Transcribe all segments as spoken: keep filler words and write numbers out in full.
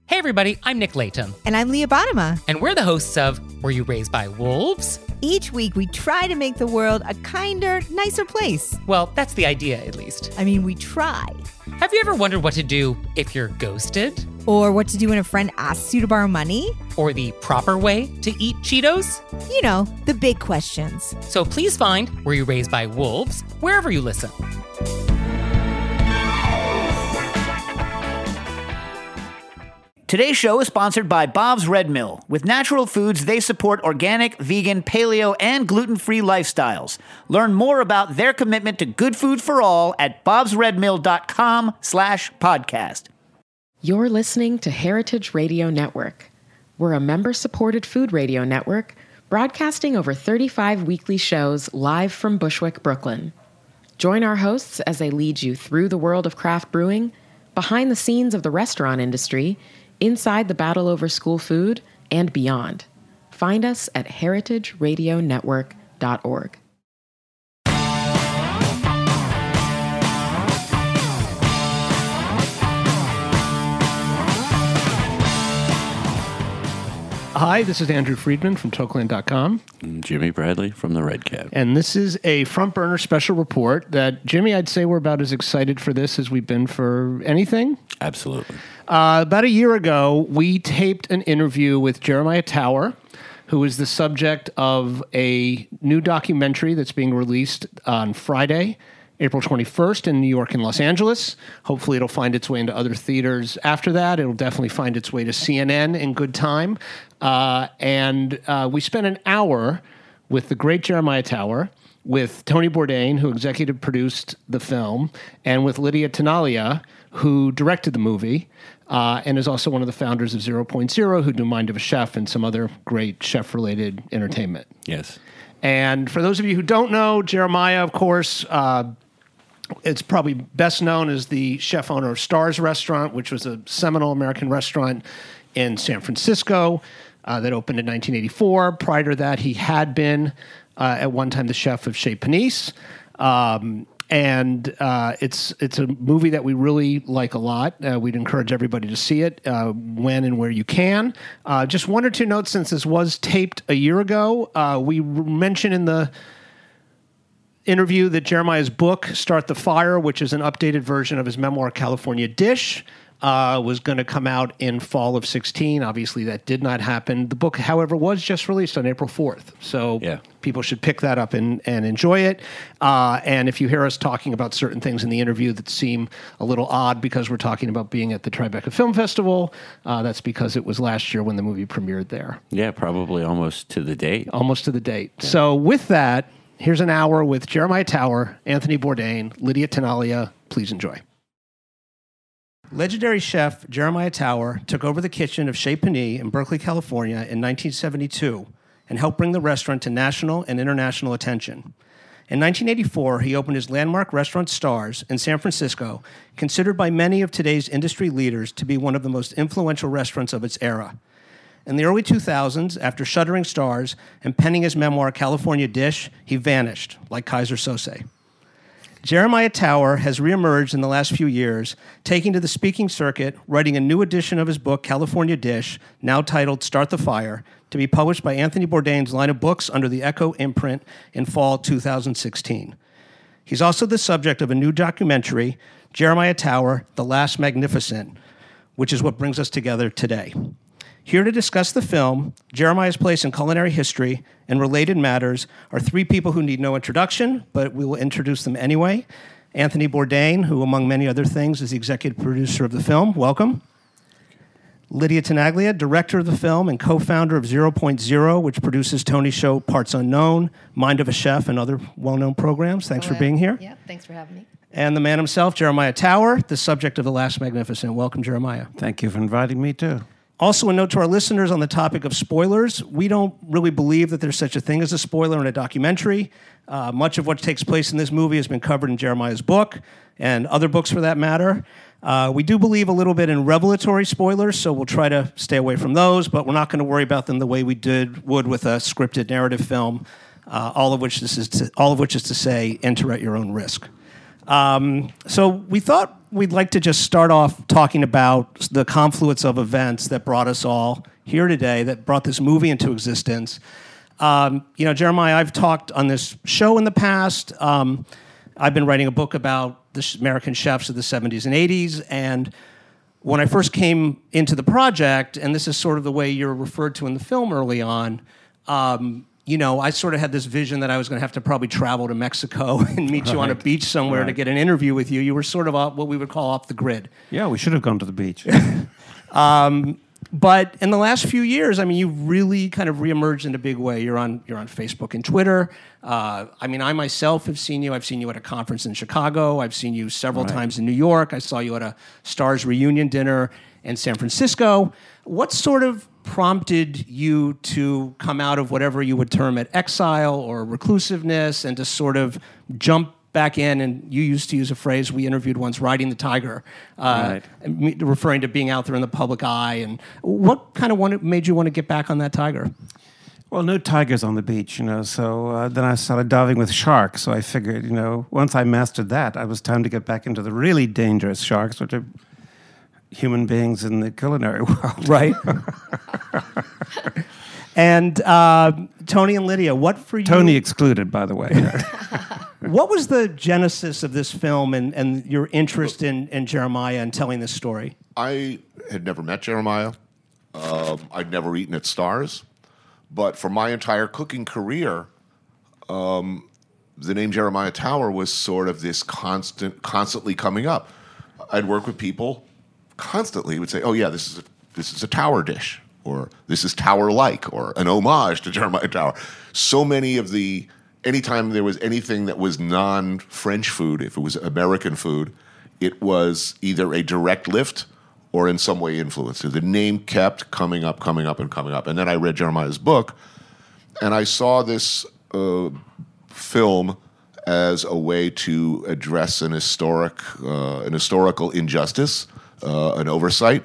Hey everybody, I'm Nick Layton. And I'm Leah Bottima. And we're the hosts of Were You Raised by Wolves? Each week we try to make the world a kinder, nicer place. Well, that's the idea, at least. I mean, we try. Have you ever wondered what to do if you're ghosted? Or what to do when a friend asks you to borrow money? Or the proper way to eat Cheetos? You know, the big questions. So please find Were You Raised by Wolves wherever you listen. Today's show is sponsored by Bob's Red Mill. With natural foods, they support organic, vegan, paleo, and gluten-free lifestyles. Learn more about their commitment to good food for all at bobsredmill.com slash podcast. You're listening to Heritage Radio Network. We're a member-supported food radio network broadcasting over thirty-five weekly shows live from Bushwick, Brooklyn. Join our hosts as they lead you through the world of craft brewing, behind the scenes of the restaurant industry, inside the battle over school food, and beyond. Find us at heritage radio network dot org. Hi, this is Andrew Friedman from Tokeland dot com. And Jimmy Bradley from the Red Cab. And this is a front burner special report that, Jimmy, I'd say we're about as excited for this as we've been for anything. Absolutely. Uh, about a year ago, we taped an interview with Jeremiah Tower, who is the subject of a new documentary that's being released on Friday, April twenty-first in New York and Los Angeles. Hopefully it'll find its way into other theaters after that. It'll definitely find its way to C N N in good time. Uh, and uh, we spent an hour with the great Jeremiah Tower, with Tony Bourdain, who executive produced the film, and with Lydia Tenalia, who directed the movie, uh, and is also one of the founders of Zero Point Zero, who do Mind of a Chef and some other great chef-related entertainment. Yes. And for those of you who don't know, Jeremiah, of course, uh, it's probably best known as the chef owner of Stars Restaurant, which was a seminal American restaurant in San Francisco uh, that opened in nineteen eighty-four. Prior to that, he had been uh, at one time the chef of Chez Panisse. Um, and uh, it's it's a movie that we really like a lot. Uh, we'd encourage everybody to see it uh, when and where you can. Uh, just one or two notes, since this was taped a year ago. Uh, we mentioned in the interview that Jeremiah's book, Start the Fire, which is an updated version of his memoir, California Dish, uh, was going to come out in fall of sixteen. Obviously, that did not happen. The book, however, was just released on April fourth. So yeah. People should pick that up and, and enjoy it. Uh, and if you hear us talking about certain things in the interview that seem a little odd because we're talking about being at the Tribeca Film Festival, uh, that's because it was last year when the movie premiered there. Yeah, probably almost to the date. Almost to the date. Yeah. So with that, here's an hour with Jeremiah Tower, Anthony Bourdain, Lydia Tenalia. Please enjoy. Legendary chef Jeremiah Tower took over the kitchen of Chez Panisse in Berkeley, California in nineteen seventy-two and helped bring the restaurant to national and international attention. In nineteen eighty-four, he opened his landmark restaurant Stars in San Francisco, considered by many of today's industry leaders to be one of the most influential restaurants of its era. In the early two thousands, after shuttering Stars and penning his memoir, California Dish, he vanished, like Kaiser Sose. Jeremiah Tower has reemerged in the last few years, taking to the speaking circuit, writing a new edition of his book, California Dish, now titled Start the Fire, to be published by Anthony Bourdain's line of books under the Echo imprint in fall two thousand sixteen. He's also the subject of a new documentary, Jeremiah Tower, The Last Magnificent, which is what brings us together today. Here to discuss the film, Jeremiah's place in culinary history, and related matters are three people who need no introduction, but we will introduce them anyway. Anthony Bourdain, who, among many other things, is the executive producer of the film. Welcome. Lydia Tenaglia, director of the film and co-founder of Zero Point Zero, which produces Tony's show Parts Unknown, Mind of a Chef, and other well-known programs. Thanks Hello. for being here. Yeah, thanks for having me. And the man himself, Jeremiah Tower, the subject of The Last Magnificent. Welcome, Jeremiah. Thank you for inviting me, too. Also, a note to our listeners on the topic of spoilers. We don't really believe that there's such a thing as a spoiler in a documentary. Uh, much of what takes place in this movie has been covered in Jeremiah's book and other books for that matter. Uh, we do believe a little bit in revelatory spoilers, so we'll try to stay away from those, but we're not going to worry about them the way we did would with a scripted narrative film, uh, all of which this is to, all of which is to say, enter at your own risk. Um, so we thought we'd like to just start off talking about the confluence of events that brought us all here today, that brought this movie into existence. Um, you know, Jeremiah, I've talked on this show in the past. Um, I've been writing a book about the American chefs of the seventies and eighties, and when I first came into the project, and this is sort of the way you're referred to in the film early on, um, you know, I sort of had this vision that I was going to have to probably travel to Mexico and meet right. you on a beach somewhere right. to get an interview with you. You were sort of off, what we would call off the grid. Yeah, we should have gone to the beach. um, but in the last few years, I mean, you've really kind of reemerged in a big way. You're on you're on Facebook and Twitter. Uh, I mean, I myself have seen you. I've seen you at a conference in Chicago. I've seen you several right. times in New York. I saw you at a Stars reunion dinner in San Francisco. What sort of prompted you to come out of whatever you would term it exile or reclusiveness and to sort of jump back in, and you used to use a phrase we interviewed once, riding the tiger, uh, right. referring to being out there in the public eye. And what kind of wanted, made you want to get back on that tiger? Well, no tigers on the beach, you know, so uh, then I started diving with sharks, so I figured, you know, once I mastered that, it was time to get back into the really dangerous sharks, which are human beings in the culinary world. Right. And uh, Tony and Lydia, what for you... Tony excluded, by the way. What was the genesis of this film and, and your interest in, in Jeremiah and telling this story? I had never met Jeremiah. Um, I'd never eaten at Stars. But for my entire cooking career, um, the name Jeremiah Tower was sort of this constant, constantly coming up. I'd work with people constantly who would say, oh, yeah, this is a, this is a Tower dish, or this is Tower-like, or an homage to Jeremiah Tower. So many of the... Anytime there was anything that was non-French food, if it was American food, it was either a direct lift or in some way influenced. So the name kept coming up, coming up, and coming up. And then I read Jeremiah's book, and I saw this uh, film as a way to address an historic, uh, an historical injustice, uh, an oversight,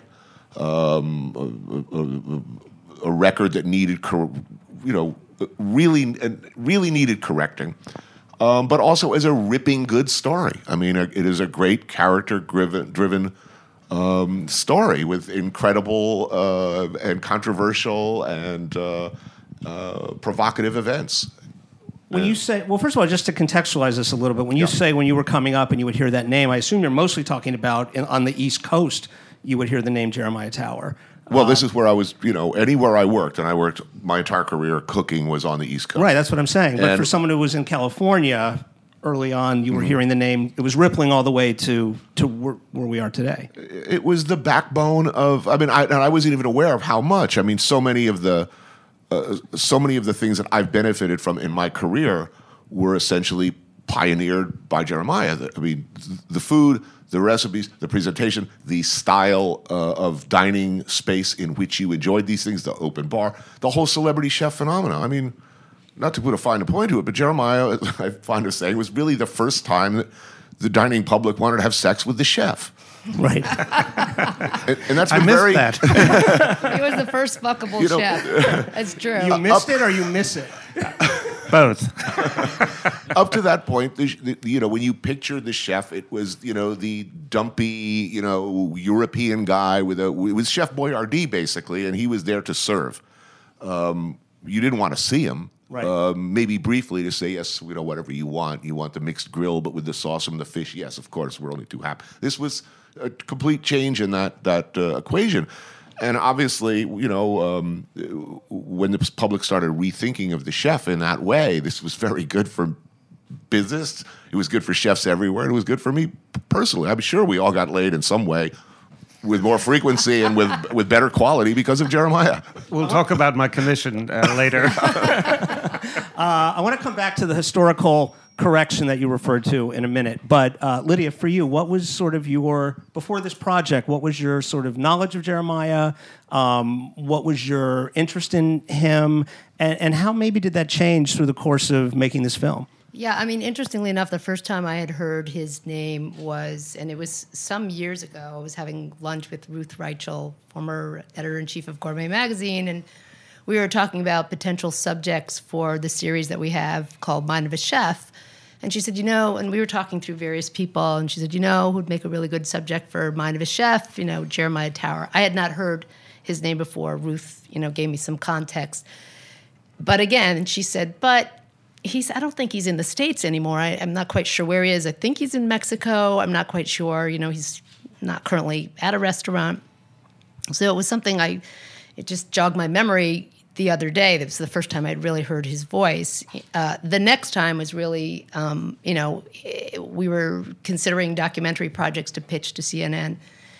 um, a, a, a record that needed, you know, really really needed correcting, um, but also as a ripping good story. I mean, it is a great character-driven driven, um, story with incredible uh, and controversial and uh, uh, provocative events. When you say, well, first of all, just to contextualize this a little bit, when you yeah. say when you were coming up and you would hear that name, I assume you're mostly talking about in, on the East Coast, you would hear the name Jeremiah Tower. Well, this is where I was, you know, anywhere I worked, and I worked my entire career cooking was on the East Coast. Right, that's what I'm saying. But and for someone who was in California early on, you were mm-hmm. hearing the name, it was rippling all the way to, to where, where we are today. It was the backbone of, I mean, I, and I wasn't even aware of how much. I mean, so many of the, uh, so many of the things that I've benefited from in my career were essentially pioneered by Jeremiah. I mean, the food, the recipes, the presentation, the style uh, of dining space in which you enjoyed these things, the open bar, the whole celebrity chef phenomenon. I mean, not to put a fine point to it, but Jeremiah, I find of saying, was really the first time that the dining public wanted to have sex with the chef. Right. and, and that's I been missed very... that. He was the first fuckable You know, chef. That's true. You missed it or you miss it? Both. Up to that point, the, the, you know, when you pictured the chef, it was, you know, the dumpy, you know, European guy with a, it was Chef Boyardee, basically, and he was there to serve. Um, you didn't want to see him. Right. Um, maybe briefly to say, yes, you know, whatever you want. You want the mixed grill, but with the sauce and the fish. Yes, of course, we're only too happy. This was a complete change in that that uh, equation. And obviously, you know, um, when the public started rethinking of the chef in that way, this was very good for business. It was good for chefs everywhere. And it was good for me personally. I'm sure we all got laid in some way with more frequency and with with better quality because of Jeremiah. We'll talk about my commission uh, later. uh, I want to come back to the historical correction that you referred to in a minute. But uh, Lydia, for you, what was sort of your, before this project, what was your sort of knowledge of Jeremiah? Um, what was your interest in him? And, and how maybe did that change through the course of making this film? Yeah, I mean, interestingly enough, the first time I had heard his name was, and it was some years ago, I was having lunch with Ruth Reichel, former editor-in-chief of Gourmet Magazine, and we were talking about potential subjects for the series that we have called Mind of a Chef. And she said, you know, and we were talking through various people, and she said, you know, who'd make a really good subject for Mind of a Chef? You know, Jeremiah Tower. I had not heard his name before. Ruth, you know, gave me some context. But again, she said, but he's, I don't think he's in the States anymore. I, I'm not quite sure where he is. I think he's in Mexico. I'm not quite sure. You know, he's not currently at a restaurant. So it was something I, it just jogged my memory the other day. That was the first time I'd really heard his voice. Uh, the next time was really, um, you know, we were considering documentary projects to pitch to C N N,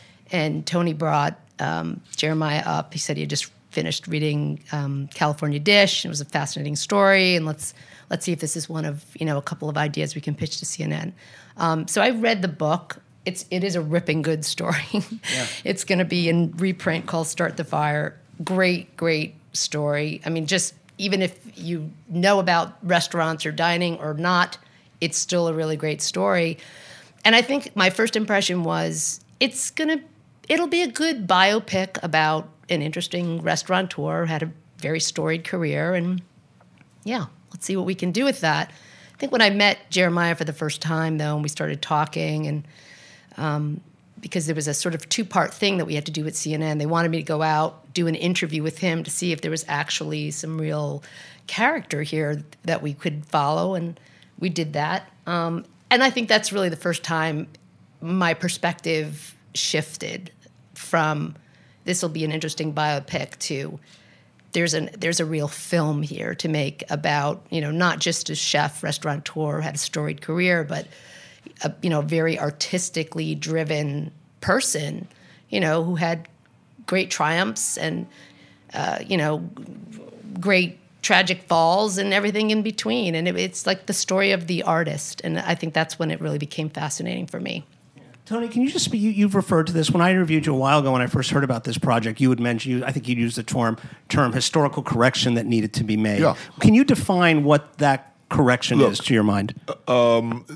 and Tony brought um, Jeremiah up. He said he had just finished reading um, California Dish. It was a fascinating story, and let's let's see if this is one of, you know, a couple of ideas we can pitch to C N N. Um, so I read the book. It's it is a ripping good story. Yeah. It's going to be in reprint called Start the Fire. Great, great story. I mean, just even if you know about restaurants or dining or not, it's still a really great story. And I think my first impression was it's gonna, it'll be a good biopic about an interesting restaurateur, had a very storied career, and yeah, let's see what we can do with that. I think when I met Jeremiah for the first time, though, and we started talking, and um, because there was a sort of two-part thing that we had to do at C N N. They wanted me to go out, do an interview with him to see if there was actually some real character here that we could follow, and we did that. Um, and I think that's really the first time my perspective shifted from this will be an interesting biopic to there's an there's a real film here to make about, you know, not just a chef, restaurateur, had a storied career, but a, you know, very artistically driven person, you know, who had great triumphs and, uh, you know, great tragic falls and everything in between. And it, it's like the story of the artist. And I think that's when it really became fascinating for me. Tony, can you just speak, you, you've referred to this. When I interviewed you a while ago when I first heard about this project, you would mention, you, I think you used the term, term historical correction that needed to be made. Yeah. Can you define what that correction Look, is to your mind? Um,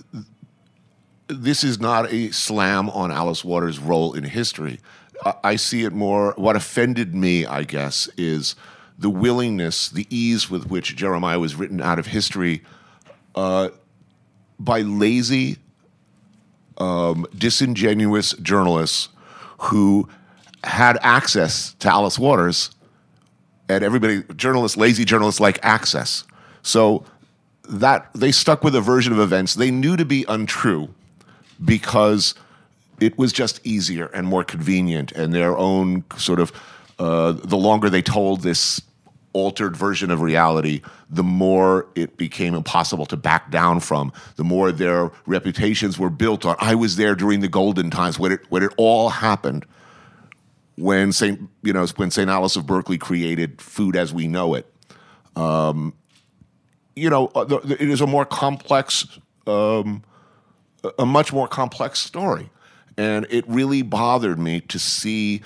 this is not a slam on Alice Waters' role in history. I, I see it more, what offended me, I guess, is the willingness, the ease with which Jeremiah was written out of history uh, by lazy, Um, disingenuous journalists who had access to Alice Waters, and everybody, journalists, lazy journalists like access. So that they stuck with a version of events they knew to be untrue because it was just easier and more convenient, and their own sort of, uh, the longer they told this altered version of reality, the more it became impossible to back down from, the more their reputations were built on. I was there during the golden times when it when it all happened, when Saint you know when Saint Alice of Berkeley created food as we know it. Um, you know, it is a more complex, um, a much more complex story, and it really bothered me to see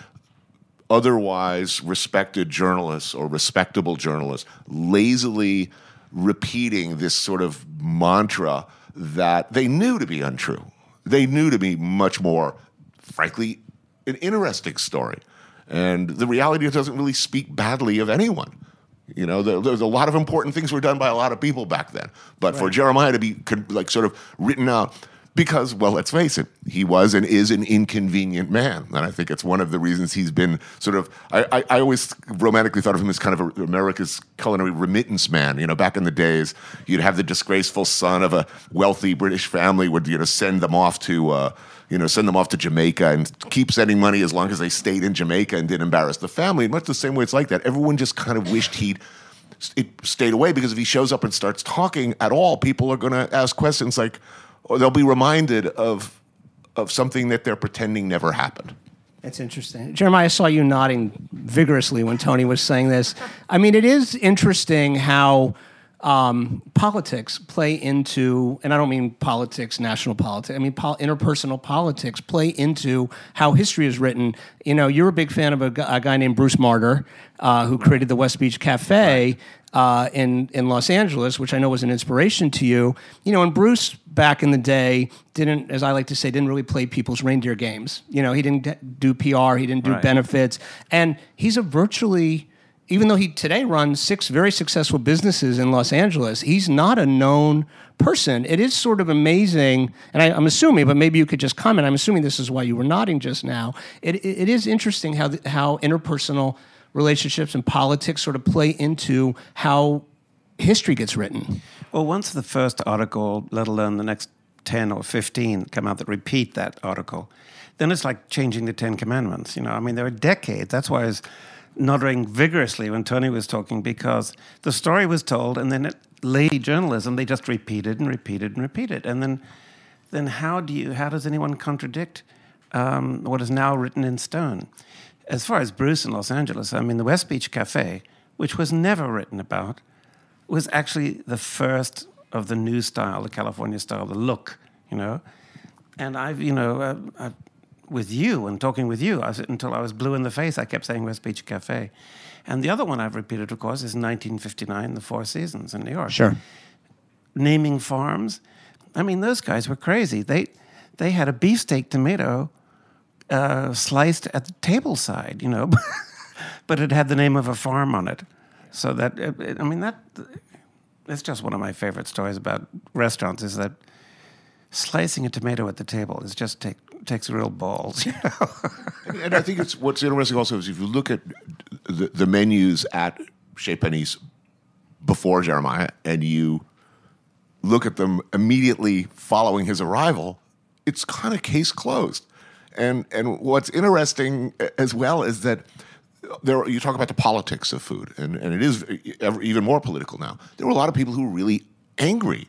otherwise respected journalists or respectable journalists lazily repeating this sort of mantra that they knew to be untrue. They knew to be much more, frankly, an interesting story. And the reality doesn't really speak badly of anyone. You know, there, there's a lot of important things were done by a lot of people back then. But right. for Jeremiah to be like sort of written out, because, well, let's face it, he was and is an inconvenient man. And I think it's one of the reasons he's been sort of, I, I, I always romantically thought of him as kind of a, America's culinary remittance man. You know, back in the days, you'd have the disgraceful son of a wealthy British family would, you know, send them off to, uh, you know, send them off to Jamaica and keep sending money as long as they stayed in Jamaica and didn't embarrass the family. And much the same way it's like that. Everyone just kind of wished he'd it stayed away, because if he shows up and starts talking at all, people are going to ask questions like, or they'll be reminded of of something that they're pretending never happened. That's interesting. Jeremiah, I saw you nodding vigorously when Tony was saying this. I mean, it is interesting how um, politics play into, and I don't mean politics, national politics, I mean pol- interpersonal politics play into how history is written. You know, you're a big fan of a, gu- a guy named Bruce Martyr, uh, who created the West Beach Cafe. Right. Uh, in, in Los Angeles, which I know was an inspiration to you. You know, and Bruce, back in the day, didn't, as I like to say, didn't really play people's reindeer games. You know, he didn't do P R, he didn't do right. benefits. And he's a virtually even though he today runs six very successful businesses in Los Angeles, he's not a known person. It is sort of amazing, and I, I'm assuming, but maybe you could just comment. I'm assuming this is why you were nodding just now. It, it, it is interesting how the, how interpersonal relationships and politics sort of play into how history gets written. Well, once the first article, let alone the next ten or fifteen, come out that repeat that article, then it's like changing the Ten Commandments. You know, I mean, there are decades. That's why I was nodding vigorously when Tony was talking, because the story was told, and then it, lady journalism, they just repeated and repeated and repeated. And then, then how do you? How does anyone contradict um, what is now written in stone? As far as Bruce in Los Angeles, I mean, the West Beach Cafe, which was never written about, was actually the first of the new style, the California style, the look, you know. And I've, you know, uh, I've, with you and talking with you, I was, until I was blue in the face, I kept saying West Beach Cafe. And the other one I've repeated, of course, is nineteen fifty-nine, the Four Seasons in New York. Sure. Naming farms. I mean, those guys were crazy. They they had a beefsteak tomato uh, sliced at the table side, you know, but it had the name of a farm on it. So that, it, it, I mean, that it's just one of my favorite stories about restaurants, is that slicing a tomato at the table is just take, takes real balls, you know. and, and I think it's what's interesting also is if you look at the, the menus at Chez Panisse before Jeremiah and you look at them immediately following his arrival, it's kind of case closed. And and what's interesting as well is that there, you talk about the politics of food, and, and it is even more political now. There were a lot of people who were really angry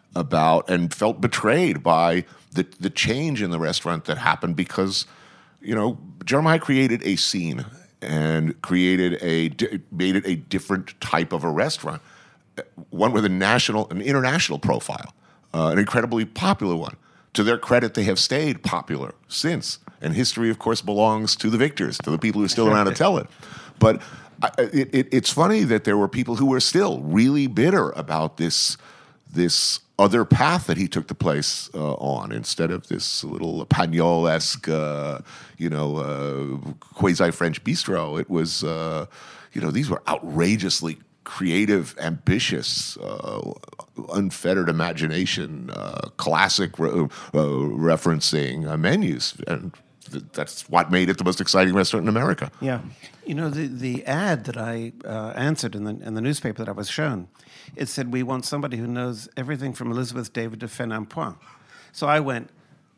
about and felt betrayed by the the change in the restaurant that happened because, you know, Jeremiah created a scene and created a made it a different type of a restaurant, one with a national, an international profile, uh, an incredibly popular one. To their credit, they have stayed popular since. And history, of course, belongs to the victors, to the people who are still around to tell it. But I, it, it, it's funny that there were people who were still really bitter about this this other path that he took the place uh, on, instead of this little Pagnol-esque, uh, you know, uh, quasi-French bistro. It was, uh, you know, these were outrageously creative, ambitious, uh, unfettered imagination, uh, classic re- uh, referencing uh, menus. And th- that's what made it the most exciting restaurant in America. Yeah. You know, the, the ad that I uh, answered in the, in the newspaper that I was shown, it said, we want somebody who knows everything from Elizabeth David to Fen Ampoint. So I went,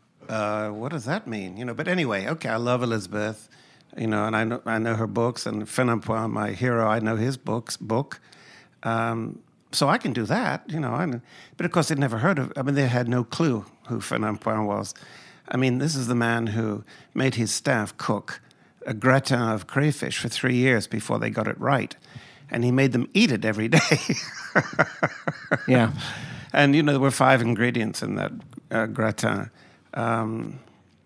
uh, what does that mean? You know, but anyway, okay, I love Elizabeth. You know, and I know I know her books, and Fen Ampoint, my hero, I know his books book, um, so I can do that. You know, I, but of course they'd never heard of. I mean, they had no clue who Fen Ampoint was. I mean, this is the man who made his staff cook a gratin of crayfish for three years before they got it right, and he made them eat it every day. Yeah, and you know there were five ingredients in that uh, gratin. Um,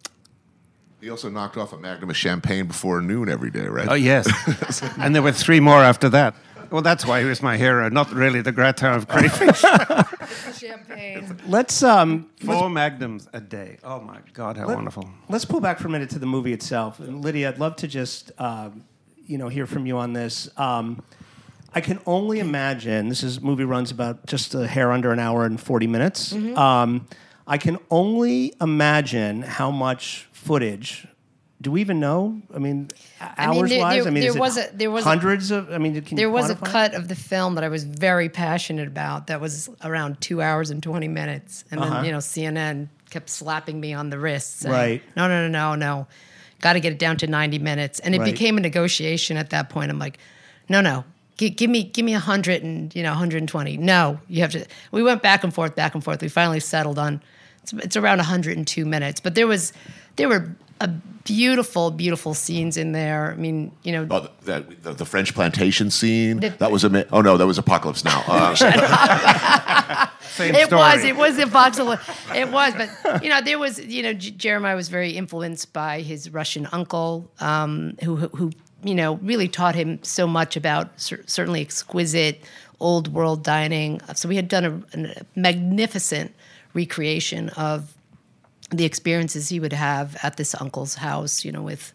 He also knocked off a magnum of champagne before noon every day, right? Oh, yes. And there were three more after that. Well, that's why he was my hero, not really the gratin of crayfish. Champagne. let's um, Four magnums a day. Oh, my God, how Let, wonderful. Let's pull back for a minute to the movie itself. And Lydia, I'd love to just um, you know hear from you on this. Um, I can only imagine, this is movie runs about just a hair under an hour and forty minutes. Mm-hmm. Um, I can only imagine how much footage. Do we even know? I mean, I mean, hours there, wise. there, I mean, there is it was a there was hundreds a, of. I mean, can there you was a quantify? cut of the film that I was very passionate about. That was around two hours and twenty minutes, and Uh-huh. then you know C N N kept slapping me on the wrist, saying, Right. No, no, no, no, no. Got to get it down to ninety minutes, and it Right. became a negotiation at that point. I'm like, no, no. G- give me, give me a hundred and you know, one hundred twenty. No, you have to. We went back and forth, back and forth. We finally settled on. It's, it's around one hundred two minutes, but there was, there were a beautiful, beautiful scenes in there. I mean, you know, Oh, the, the, the French plantation scene. The- that was a. Oh no, that was Apocalypse Now. Uh, Same it story. was, it was impossible. It was, but you know, there was, you know, J- Jeremiah was very influenced by his Russian uncle, um, who, who, who, you know, really taught him so much about cer- certainly exquisite old world dining. So we had done a, a magnificent recreation of the experiences he would have at this uncle's house, you know, with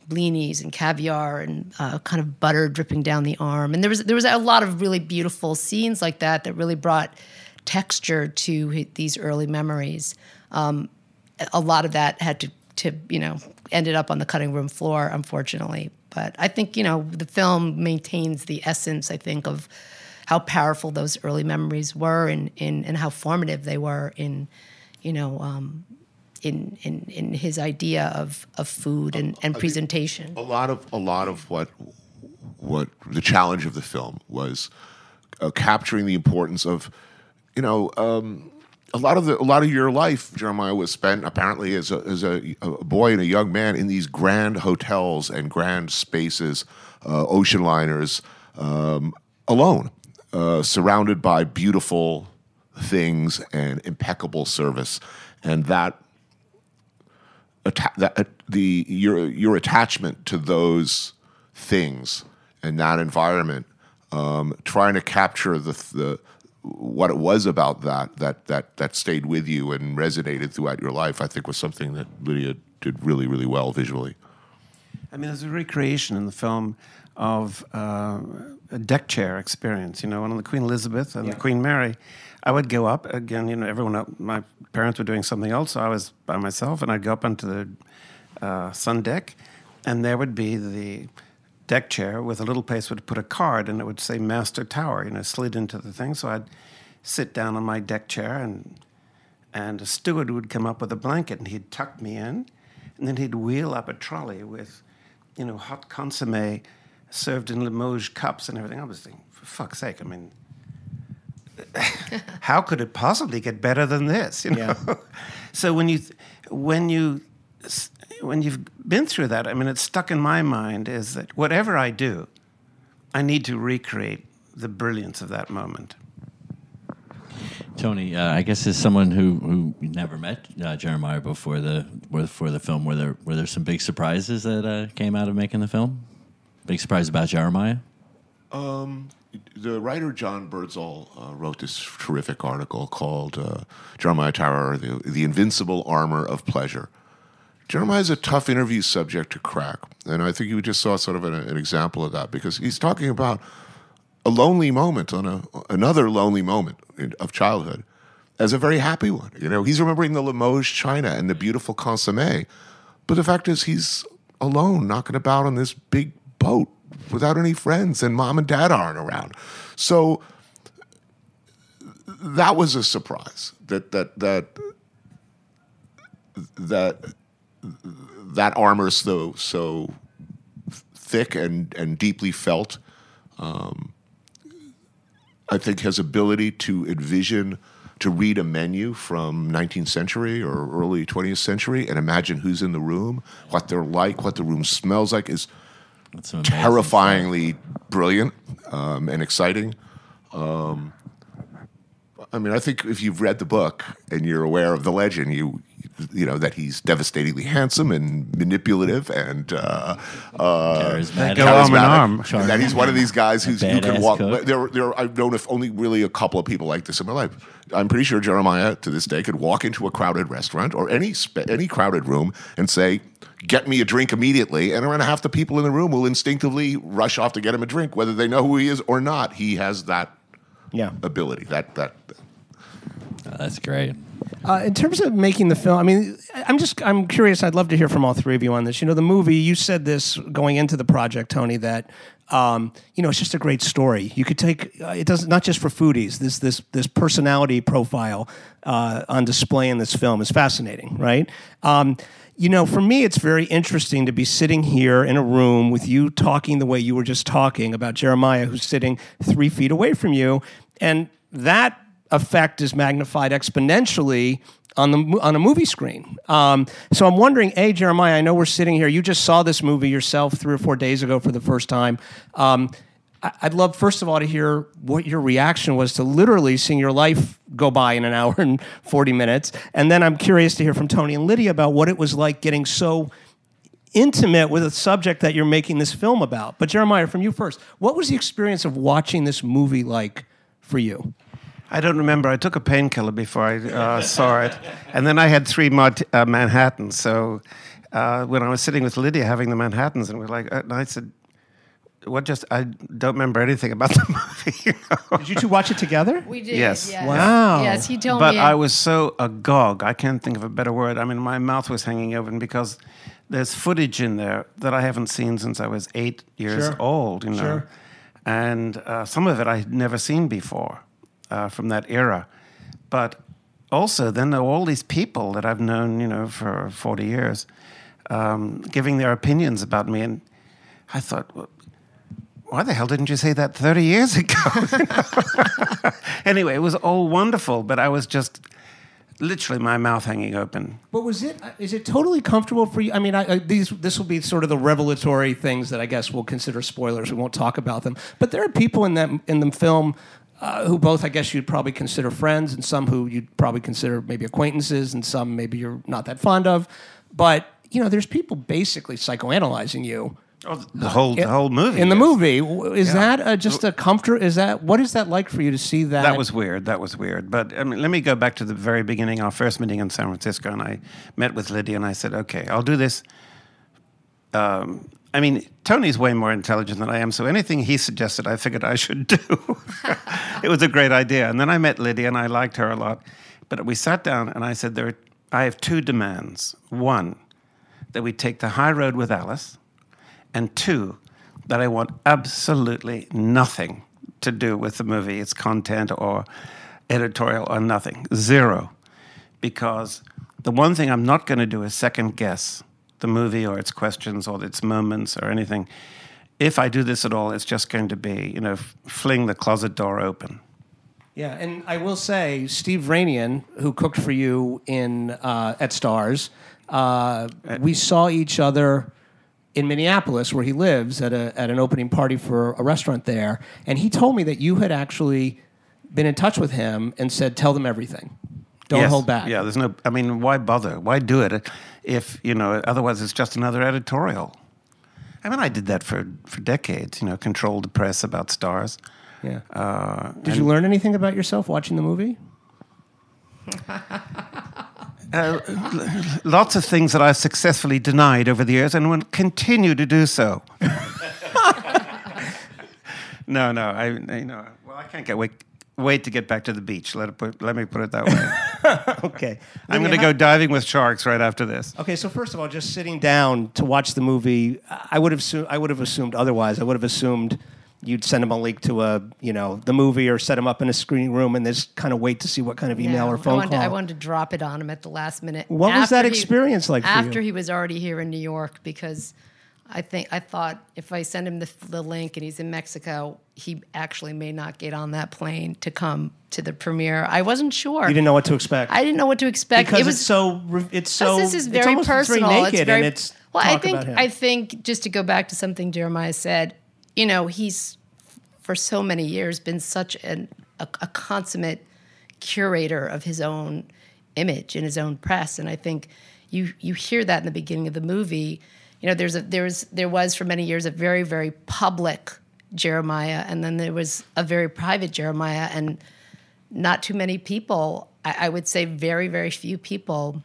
blinis and caviar and uh, kind of butter dripping down the arm. And there was there was a lot of really beautiful scenes like that that really brought texture to hi- these early memories. Um, a lot of that had to, to, you know, ended up on the cutting room floor, unfortunately. But I think, you know, the film maintains the essence, I think, of how powerful those early memories were and, and, and how formative they were in, you know, um, in, in in his idea of, of food and, and presentation. A lot of a lot of what what the challenge of the film was uh, capturing the importance of, you know, um, a lot of the a lot of your life, Jeremiah, was spent apparently as a as a, a boy and a young man in these grand hotels and grand spaces, uh, ocean liners, um, alone, uh, surrounded by beautiful things and impeccable service, and that. Atta- that uh, the your your attachment to those things and that environment, um, trying to capture the the what it was about that that that that stayed with you and resonated throughout your life, I think was something that Lydia did really really well visually. I mean, there's a recreation in the film of uh, a deck chair experience. You know, on the Queen Elizabeth and Yeah. the Queen Mary. I would go up again. You know, everyone else, my parents were doing something else, so I was by myself, and I'd go up onto the uh, sun deck, and there would be the deck chair with a little place where to put a card, and it would say Master Tower. You know, slid into the thing. So I'd sit down on my deck chair, and and a steward would come up with a blanket, and he'd tuck me in, and then he'd wheel up a trolley with, you know, hot consommé served in Limoges cups and everything. I was thinking, for fuck's sake, I mean. How could it possibly get better than this? You know. Yeah. So when you when you when you've been through that, I mean, it's stuck in my mind is that whatever I do, I need to recreate the brilliance of that moment. Tony, uh, I guess as someone who, who never met uh, Jeremiah before the before the film, were there were there some big surprises that uh, came out of making the film? Big surprise about Jeremiah? Um, the writer John Birdsall uh, wrote this terrific article called uh, Jeremiah Tower, the, the Invincible Armor of Pleasure. Jeremiah is a tough interview subject to crack, and I think you just saw sort of an, an example of that because he's talking about a lonely moment on a another lonely moment in, of childhood as a very happy one. You know, he's remembering the Limoges china and the beautiful consommé, but the fact is he's alone, knocking about on this big boat without any friends, and mom and dad aren't around. So that was a surprise. That that that that that armor so so thick and and deeply felt. Um, I think his ability to envision, to read a menu from nineteenth century or early twentieth century and imagine who's in the room, what they're like, what the room smells like is terrifyingly brilliant um, and exciting. Um, I mean, I think if you've read the book and you're aware of the legend, you you know that he's devastatingly handsome and manipulative and uh, uh, charismatic. Go arm in arm. And that he's one of these guys who's, who can badass walk. cook. There, there, I've known if only really a couple of people like this in my life. I'm pretty sure Jeremiah to this day could walk into a crowded restaurant or any spe- any crowded room and say, "Get me a drink immediately," and around half the people in the room will instinctively rush off to get him a drink, whether they know who he is or not. He has that Yeah. ability. That that. Oh, that's great. Uh, in terms of making the film, I mean, I'm just I'm curious. I'd love to hear from all three of you on this. You know, the movie. You said this going into the project, Tony, that um, you know it's just a great story. You could take uh, it doesn't not just for foodies. This this this personality profile uh, on display in this film is fascinating, right? Um, you know, for me, it's very interesting to be sitting here in a room with you talking the way you were just talking about Jeremiah, who's sitting three feet away from you, and that effect is magnified exponentially on the on a movie screen. Um, so I'm wondering, A, Jeremiah, I know we're sitting here. You just saw this movie yourself three or four days ago for the first time. Um, I- I'd love, first of all, to hear what your reaction was to literally seeing your life go by in an hour and forty minutes. And then I'm curious to hear from Tony and Lydia about what it was like getting so intimate with a subject that you're making this film about. But Jeremiah, from you first, what was the experience of watching this movie like for you? I don't remember. I took a painkiller before I uh, saw it, and then I had three Mart- uh, Manhattans. So uh, when I was sitting with Lydia having the Manhattans, and we're like, uh, and I said, "What? Just I don't remember anything about the movie." You know? Did you two watch it together? We did. Yes. Yes. Wow. Yes, he told But me. I was so agog. I can't think of a better word. I mean, my mouth was hanging open because there's footage in there that I haven't seen since I was eight years Sure. old. You know, Sure. and uh, some of it I had never seen before uh, from that era. But also, then there are all these people that I've known, you know, for forty years, um, giving their opinions about me, and I thought, well, why the hell didn't you say that thirty years ago? Anyway, it was all wonderful, but I was just literally my mouth hanging open. But was it? Is it totally comfortable for you? I mean, I, I, these this will be sort of the revelatory things that I guess we'll consider spoilers. We won't talk about them. But there are people in that in the film uh, who both, I guess, you'd probably consider friends, and some who you'd probably consider maybe acquaintances, and some maybe you're not that fond of. But you know, there's people basically psychoanalyzing you. Oh, the whole the whole movie. In the is- movie, is Yeah. that uh, just a comfort? Is that what is that like for you to see that? That was weird. That was weird. But I mean, let me go back to the very beginning, our first meeting in San Francisco, and I met with Lydia, and I said, "Okay, I'll do this." Um, I mean, Tony's way more intelligent than I am, so anything he suggested, I figured I should do. It was a great idea. And then I met Lydia, and I liked her a lot. But we sat down, and I said, "There, are, I have two demands. One, that we take the high road with Alice, and two, that I want absolutely nothing to do with the movie, its content or editorial or nothing. Zero. Because the one thing I'm not going to do is second guess the movie or its questions or its moments or anything. If I do this at all, it's just going to be, you know, fling the closet door open." Yeah, and I will say, Steve Rainian, who cooked for you in uh, at Stars, uh, we saw each other in Minneapolis, where he lives, at a at an opening party for a restaurant there, and he told me that you had actually been in touch with him and said, "Tell them everything, don't Yes. hold back." Yeah, there's no. I mean, why bother? Why do it if you know? Otherwise, it's just another editorial. I mean, I did that for for decades. You know, controlled the press about Stars. Yeah. Uh, Did you learn anything about yourself watching the movie? Uh, lots of things that I've successfully denied over the years and will continue to do so. no, no, I, you know, well, I can't get wait, wait to get back to the beach. Let it put, let me put it that way. Okay. I'm going to go diving with sharks right after this. Okay, so first of all, just sitting down to watch the movie, I would have assumed, I would have assumed otherwise. I would have assumed you'd send him a link to a, you know, the movie, or set him up in a screening room and just kind of wait to see what kind of email No, or phone I wanted, call. To, I wanted to drop it on him at the last minute. What was that After he- experience like for you? After he was already here in New York, because I think I thought if I send him the, the link and he's in Mexico, he actually may not get on that plane to come to the premiere. I wasn't sure. You didn't know what to expect. I didn't know what to expect. because it was it's so, re- it's so, this is it's very almost- it's personal. very naked, it's very, and it's well. talk I think about him. I think just to go back to something Jeremiah said, you know, he's for so many years been such an, a, a consummate curator of his own image and his own press, and I think you you hear that in the beginning of the movie. You know, there's a there's there was for many years a very very public Jeremiah, and then there was a very private Jeremiah, and not too many people, I, I would say very very few people,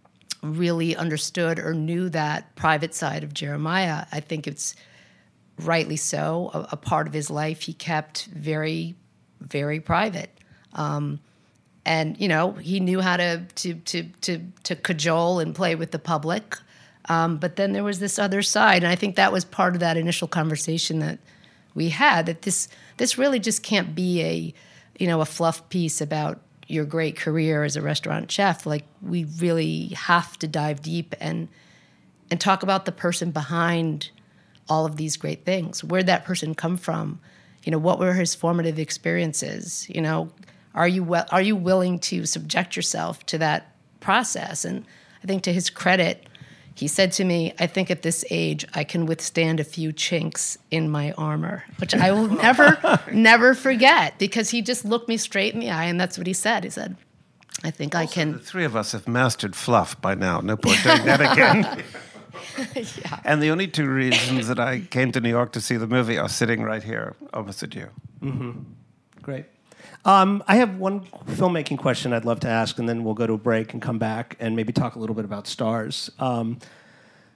really understood or knew that private side of Jeremiah. I think it's rightly so, a, a part of his life he kept very, very private. Um, and, you know, he knew how to, to, to, to, to cajole and play with the public. Um, but then there was this other side. And I think that was part of that initial conversation that we had, that this, this really just can't be a, you know, a fluff piece about your great career as a restaurant chef. Like, we really have to dive deep and, and talk about the person behind all of these great things. Where'd that person come from? You know, what were his formative experiences? You know, are you well, are you willing to subject yourself to that process? And I think to his credit, he said to me, "I think at this age I can withstand a few chinks in my armor," which I will never, never forget, because he just looked me straight in the eye, and that's what he said. He said, "I think I can." The three of us have mastered fluff by now. No point doing that again. Yeah. And the only two reasons that I came to New York to see the movie are sitting right here opposite you. Great. Um, I have one filmmaking question I'd love to ask, and then we'll go to a break and come back and maybe talk a little bit about Stars. Um,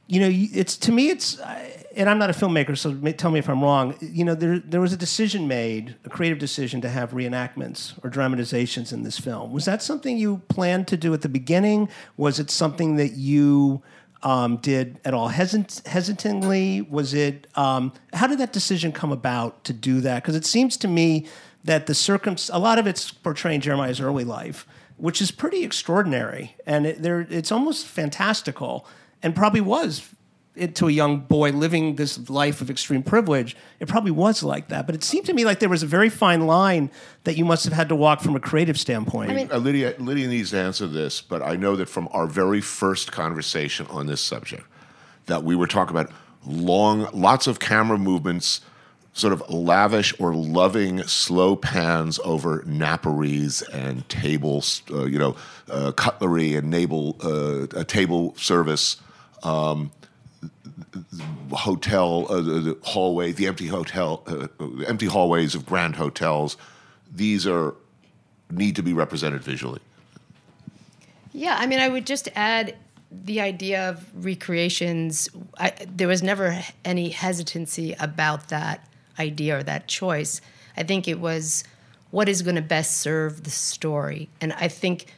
you know, you- it's to me, it's, I- and I'm not a filmmaker, so ma- tell me if I'm wrong. You know, there there was a decision made, a creative decision to have reenactments or dramatizations in this film. Was that something you planned to do at the beginning? Was it something that you um, did at all hesit- hesitantly? Was it, um, how did that decision come about to do that? Because it seems to me that the circum, a lot of it's portraying Jeremiah's early life, which is pretty extraordinary, and it, there, it's almost fantastical, and probably was it, to a young boy living this life of extreme privilege. It probably was like that, but it seemed to me like there was a very fine line that you must have had to walk from a creative standpoint. I mean- Uh, Lydia, Lydia needs to answer this, but I know that from our very first conversation on this subject, that we were talking about long, lots of camera movements, sort of lavish or loving slow pans over naperies and tables, uh, you know, uh, cutlery and naval, uh, a table service, um, hotel, uh, the, the hallway, the empty hotel, uh, empty hallways of grand hotels. These are need to be represented visually. Yeah, I mean, I would just add the idea of recreations. I, there was never any hesitancy about that idea or that choice. I think it was what is going to best serve the story. And I think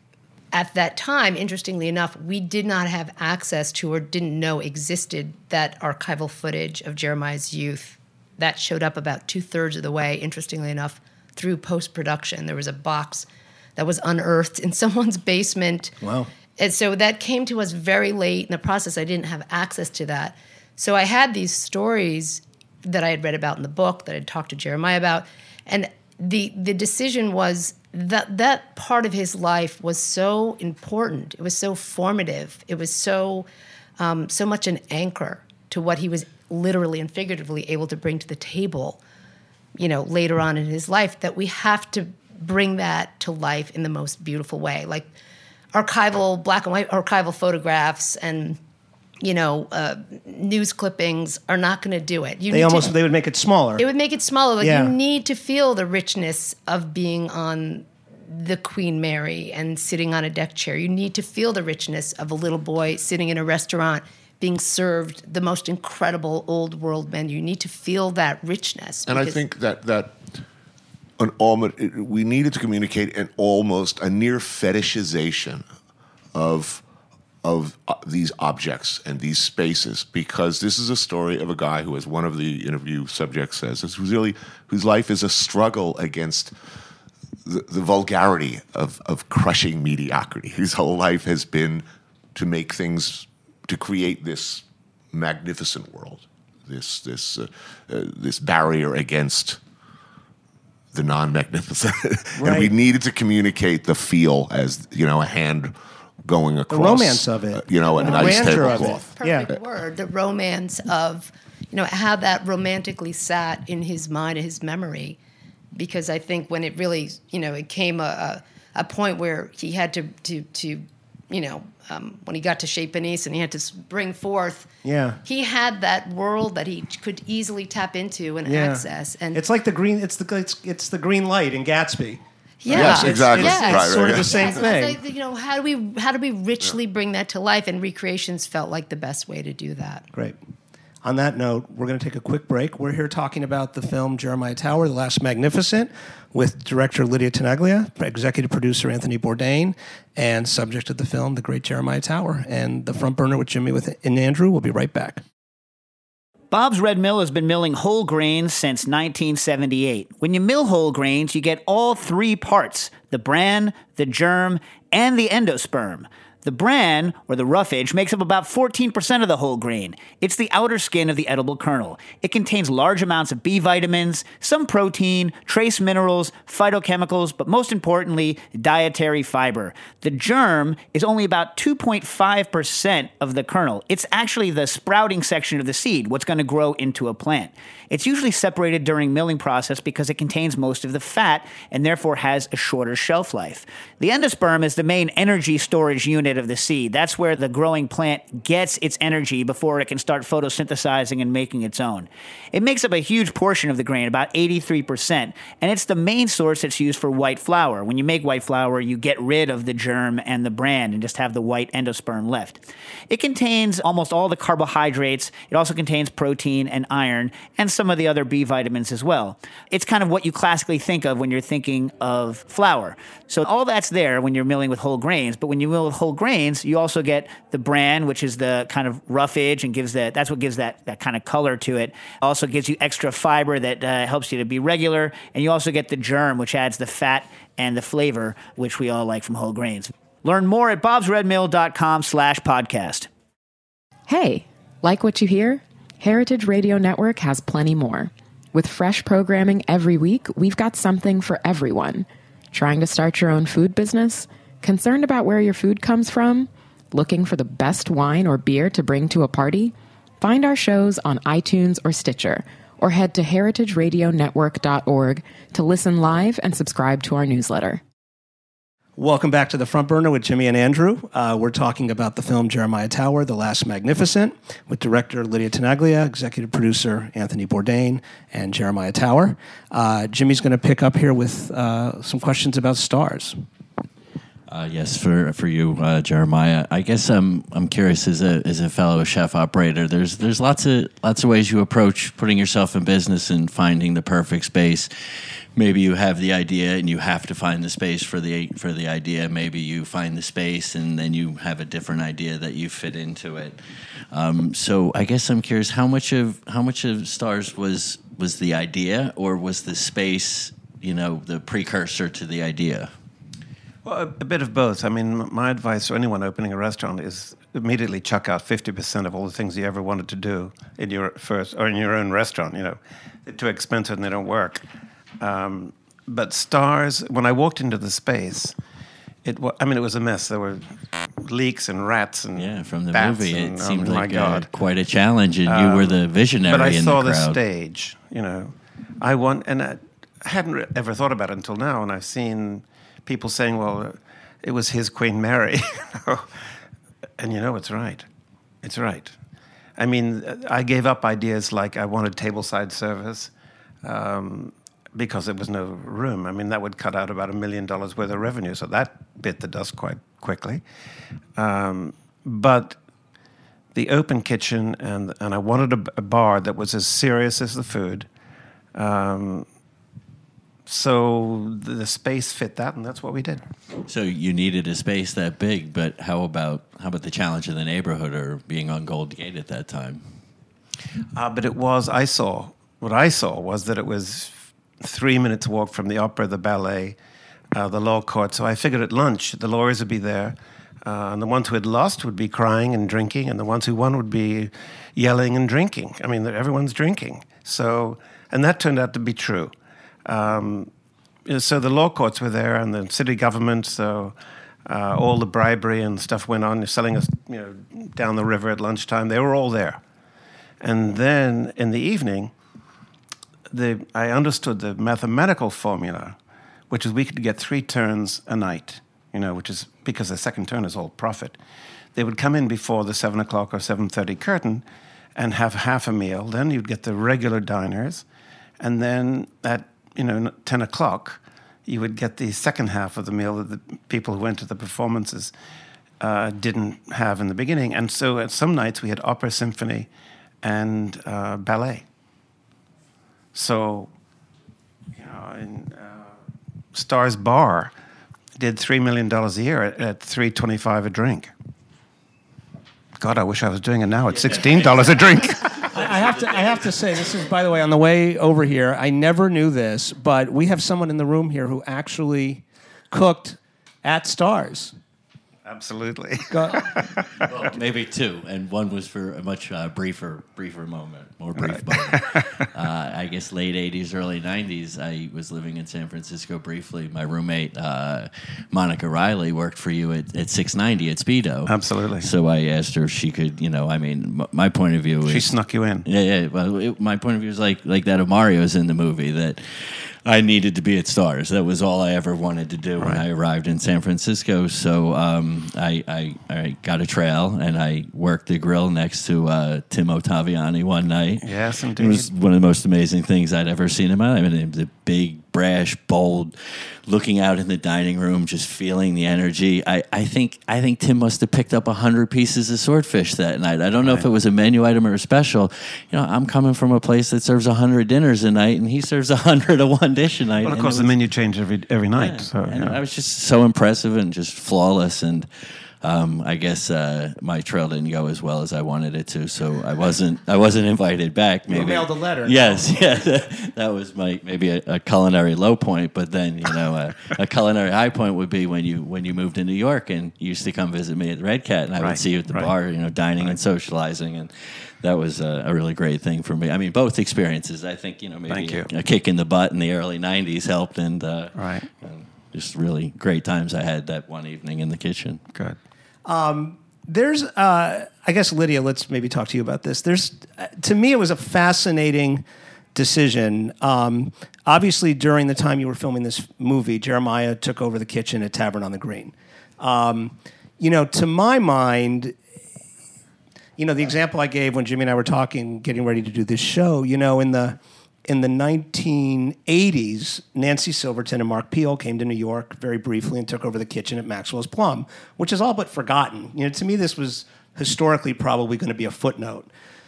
at that time, interestingly enough, we did not have access to or didn't know existed that archival footage of Jeremiah's youth. That showed up about two-thirds of the way, interestingly enough, through post-production. There was a box that was unearthed in someone's basement. Wow. And so that came to us very late in the process. I didn't have access to that. So I had these stories that I had read about in the book, that I'd talked to Jeremiah about. And the the decision was that that part of his life was so important. It was so formative. It was so um, so much an anchor to what he was literally and figuratively able to bring to the table, you know, later on in his life, that we have to bring that to life in the most beautiful way. Like archival, black and white archival photographs and, you know, uh, news clippings are not going to do it. You They need almost, to, they would make it smaller. it would make it smaller. Like Yeah. you need to feel the richness of being on the Queen Mary and sitting on a deck chair. You need to feel the richness of a little boy sitting in a restaurant being served the most incredible old world menu. You need to feel that richness. And I because- think that that an almost we needed to communicate an almost a near fetishization of of uh, these objects and these spaces, because this is a story of a guy who, as one of the interview subjects says, is who's really whose life is a struggle against the, the vulgarity of of crushing mediocrity. His whole life has been to make things, to create this magnificent world, this this uh, uh, this barrier against the non-magnificent. And we Right. needed to communicate the feel as, you know, a hand going across. romance of it. uh, you know, a The nice grandeur of tablecloth. it. Yeah. perfect word, the romance of, you know, how that romantically sat in his mind, in his memory, because I think when it really, you know, it came a, a, a point where he had to, to, to you know, um, when he got to Chez Panisse and he had to s- bring forth, Yeah. he had that world that he could easily tap into and Yeah. access. And It's like the green. It's the it's, it's the green light in Gatsby. yeah, Yes, exactly. It's, it's Yeah. Right, sort right, of the yeah. same Yes, thing. I- you know, how do we how do we richly bring that to life? And recreations felt like the best way to do that. Great. On that note, we're going to take a quick break. We're here talking about the film Jeremiah Tower, The Last Magnificent, with director Lydia Tenaglia, executive producer Anthony Bourdain, and subject of the film, the great Jeremiah Tower. And the front burner with Jimmy with and Andrew. We'll be right back. Bob's Red Mill has been milling whole grains since nineteen seventy-eight. When you mill whole grains, you get all three parts: the bran, the germ, and the endosperm. The bran, or the roughage, makes up about fourteen percent of the whole grain. It's the outer skin of the edible kernel. It contains large amounts of B vitamins, some protein, trace minerals, phytochemicals, but most importantly, dietary fiber. The germ is only about two point five percent of the kernel. It's actually the sprouting section of the seed, what's going to grow into a plant. It's usually separated during milling process because it contains most of the fat and therefore has a shorter shelf life. The endosperm is the main energy storage unit instead of the seed. That's where the growing plant gets its energy before it can start photosynthesizing and making its own. It makes up a huge portion of the grain, about eighty-three percent, and it's the main source that's used for white flour. When you make white flour, you get rid of the germ and the bran and just have the white endosperm left. It contains almost all the carbohydrates. It also contains protein and iron and some of the other B vitamins as well. It's kind of what you classically think of when you're thinking of flour. So all that's there when you're milling with whole grains, but when you mill with whole grains, you also get the bran, which is the kind of roughage and gives that, that's what gives that, that kind of color to it. Also gives you extra fiber that uh, helps you to be regular, and you also get the germ, which adds the fat and the flavor, which we all like from whole grains. Learn more at bobsredmill.com slash podcast. Hey, like what you hear? Heritage Radio Network has plenty more. With fresh programming every week, we've got something for everyone. Trying to start your own food business? Concerned about where your food comes from? Looking for the best wine or beer to bring to a party? Find our shows on iTunes or Stitcher, or head to heritage radio network dot org to listen live and subscribe to our newsletter. Welcome back to The Front Burner with Jimmy and Andrew. Uh, we're talking about the film Jeremiah Tower, The Last Magnificent, with director Lydia Tenaglia, executive producer Anthony Bourdain, and Jeremiah Tower. Uh, Jimmy's going to pick up here with uh, some questions about stars. Uh, yes, for for you, uh, Jeremiah. I guess I'm I'm curious as a as a fellow chef operator. There's there's lots of lots of ways you approach putting yourself in business and finding the perfect space. Maybe you have the idea and you have to find the space for the for the idea. Maybe you find the space and then you have a different idea that you fit into it. Um, so I guess I'm curious how much of how much of Stars was was the idea, or was the space, you know, the precursor to the idea? Well, a, a bit of both. I mean, my advice to anyone opening a restaurant is immediately chuck out fifty percent of all the things you ever wanted to do in your first or in your own restaurant. You know, they're too expensive and they don't work. Um, but Stars, when I walked into the space, it wa- I mean, it was a mess. There were leaks and rats and yeah, from the bats movie, and, it seemed oh my like God. Uh, quite a challenge, and Um, you were the visionary But I in saw the the, crowd. stage, you know. I want, and I hadn't re- ever thought about it until now, and I've seen people saying, well, uh, it was his Queen Mary. And you know, it's right. It's right. I mean, I gave up ideas like I wanted tableside service um, because there was no room. I mean, that would cut out about a million dollars worth of revenue, so that bit the dust quite quickly. Um, but the open kitchen, and and I wanted a, a bar that was as serious as the food. Um, so the, the space fit that, and that's what we did. So you needed a space that big, but how about how about the challenge of the neighborhood or being on Gold Gate at that time? Uh, but it was, I saw, what I saw was that it was three minutes walk from the opera, the ballet, uh, the law court. So I figured at lunch, the lawyers would be there, uh, and the ones who had lost would be crying and drinking, and the ones who won would be yelling and drinking. I mean, everyone's drinking. So, and that turned out to be true. Um, so the law courts were there, and the city government, so uh, all the bribery and stuff went on. They're selling us, you know, down the river at lunchtime. They were all there. And then in the evening, the, I understood the mathematical formula, which is we could get three turns a night, you know, which is because the second turn is all profit. They would come in before the seven o'clock or seven thirty curtain and have half a meal. Then you'd get the regular diners. And then at, you know, ten o'clock, you would get the second half of the meal that the people who went to the performances uh, didn't have in the beginning. And so at some nights we had opera, symphony, and uh, ballet. So, you know, in, uh, Stars Bar did three million dollars a year at, at three twenty-five a drink. God, I wish I was doing it now at sixteen dollars a drink. I have to I have to say, this is, by the way, on the way over here, I never knew this, but we have someone in the room here who actually cooked at Stars. Absolutely. Go, Well, maybe two, and one was for a much uh, briefer, briefer moment, more brief moment. Uh, I guess late eighties, early nineties. I was living in San Francisco briefly. My roommate uh, Monica Riley worked for you at, at six ninety at Speedo. Absolutely. So I asked her if she could. You know, I mean, m- my point of view is She snuck you in. Yeah, yeah. Well, it, my point of view is like like that of Mario's in the movie that. I needed to be at Stars. That was all I ever wanted to do when I arrived in San Francisco. So um, I, I I got a trail and I worked the grill next to uh, Tim Ottaviani one night. Yes, indeed. It was one of the most amazing things I'd ever seen in my life. I mean, the big, brash, bold, looking out in the dining room, just feeling the energy. I, I think I think Tim must have picked up a hundred pieces of swordfish that night. I don't know right. if it was a menu item or a special. You know, I'm coming from a place that serves a hundred dinners a night, and he serves a hundred of one dish a night. Well, of course, was, the menu changed every every night. Yeah, so and yeah. I was just so impressive and just flawless. And um, I guess uh, my trail didn't go as well as I wanted it to, so I wasn't I wasn't invited back. Maybe you mailed a letter. Yes, yes, that was my maybe a, a culinary low point. But then you know, a, a culinary high point would be when you when you moved to New York and you used to come visit me at Red Cat, and I right. would see you at the right. bar, you know, dining right. and socializing, and that was a, a really great thing for me. I mean, both experiences. I think you know maybe you. a, a kick in the butt in the early nineties helped, and uh, right. and just really great times I had that one evening in the kitchen. Good. Um, there's, uh, I guess, Lydia, let's maybe talk to you about this. There's, uh, to me, it was a fascinating decision. Um, obviously, during the time you were filming this movie, Jeremiah took over the kitchen at Tavern on the Green. Um, you know, to my mind, you know, the example I gave when Jimmy and I were talking, getting ready to do this show, you know, in the in the nineteen eighties, Nancy Silverton and Mark Peel came to New York very briefly and took over the kitchen at Maxwell's Plum, which is all but forgotten. You know, to me, this was historically probably going to be a footnote.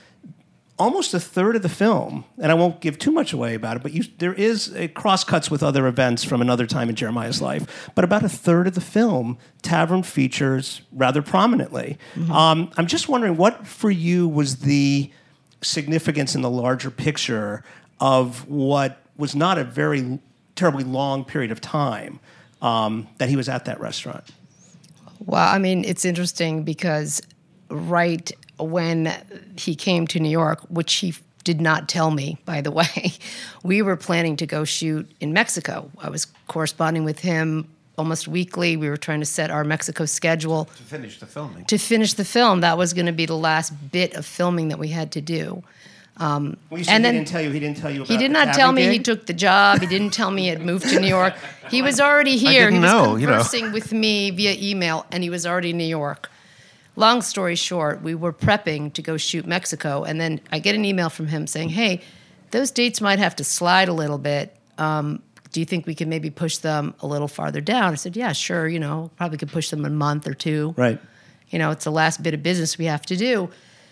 Almost a third of the film, and I won't give too much away about it, but you, there is a cross-cuts with other events from another time in Jeremiah's life, but about a third of the film, Tavern features rather prominently. Mm-hmm. Um, I'm just wondering, what for you was the significance in the larger picture of what was not a very terribly long period of time um, that he was at that restaurant? Well, I mean, it's interesting because right when he came to New York, which he did not tell me, by the way, we were planning to go shoot in Mexico. I was corresponding with him almost weekly. We were trying to set our Mexico schedule. To finish the filming. To finish the film. That was going to be the last bit of filming that we had to do. Um, well, you said and he then didn't tell you. He didn't tell you about He did the not tell me gig? he took the job. He didn't tell me he had moved to New York. He was already here. I didn't he was know, you know. conversing with me via email, and he was already in New York. Long story short, we were prepping to go shoot Mexico, and then I get an email from him saying, hey, those dates might have to slide a little bit. Um, do you think we can maybe push them a little farther down? I said, yeah, sure, you know, probably could push them a month or two. Right. You know, it's the last bit of business we have to do.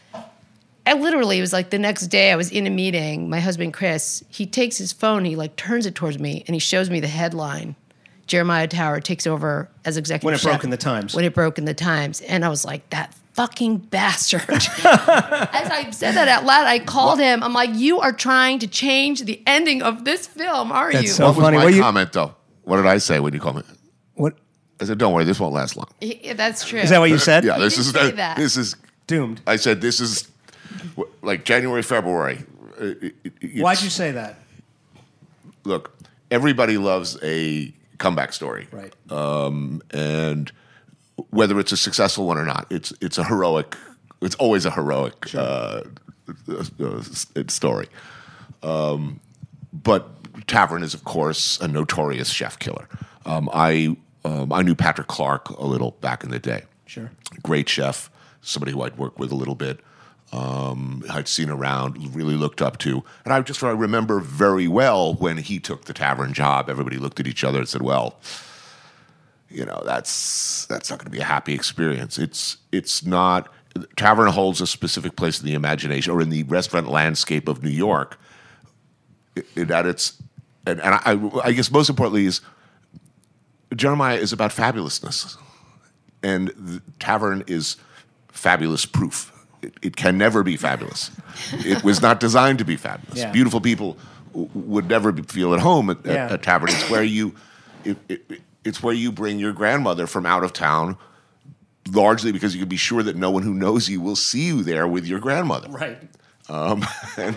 I literally, it was like the next day I was in a meeting, my husband Chris, he takes his phone, he like turns it towards me, and he shows me the headline. Jeremiah Tower takes over as executive When it chef. broke in the Times. When it broke in the Times. And I was like, that fucking bastard. As I said that out loud, I called him. I'm like, you are trying to change the ending of this film, are That's you? so What was funny. my What you- comment, though? What did I say when you called me? What? I said, don't worry, this won't last long. Yeah, that's true. Is that what you said? Yeah, He this did is say that. this is Doomed. I said this is w- like January, February. Uh, it- it- it's- Why'd you say that? Look, everybody loves a comeback story, Right. Um, and whether it's a successful one or not, it's it's a heroic. It's always a heroic Sure. uh, uh, story. Um, but Tavern is, of course, a notorious chef killer. Um, I um, I knew Patrick Clark a little back in the day. Sure. Great chef, somebody who I'd worked with a little bit. Um, I'd seen around, really looked up to. And I just I remember very well when he took the Tavern job, everybody looked at each other and said, well, you know, that's that's not going to be a happy experience. It's it's not. Tavern holds a specific place in the imagination or in the restaurant landscape of New York. It, it, at its, and, and I, I guess most importantly is Jeremiah is about fabulousness. And the Tavern is fabulous proof. It, it can never be fabulous. It was not designed to be fabulous. Yeah. Beautiful people w- would never be, feel at home at, Yeah. at a tavern. It's where you, it, it, it's where you bring your grandmother from out of town, largely because you can be sure that no one who knows you will see you there with your grandmother. Right. Um, and,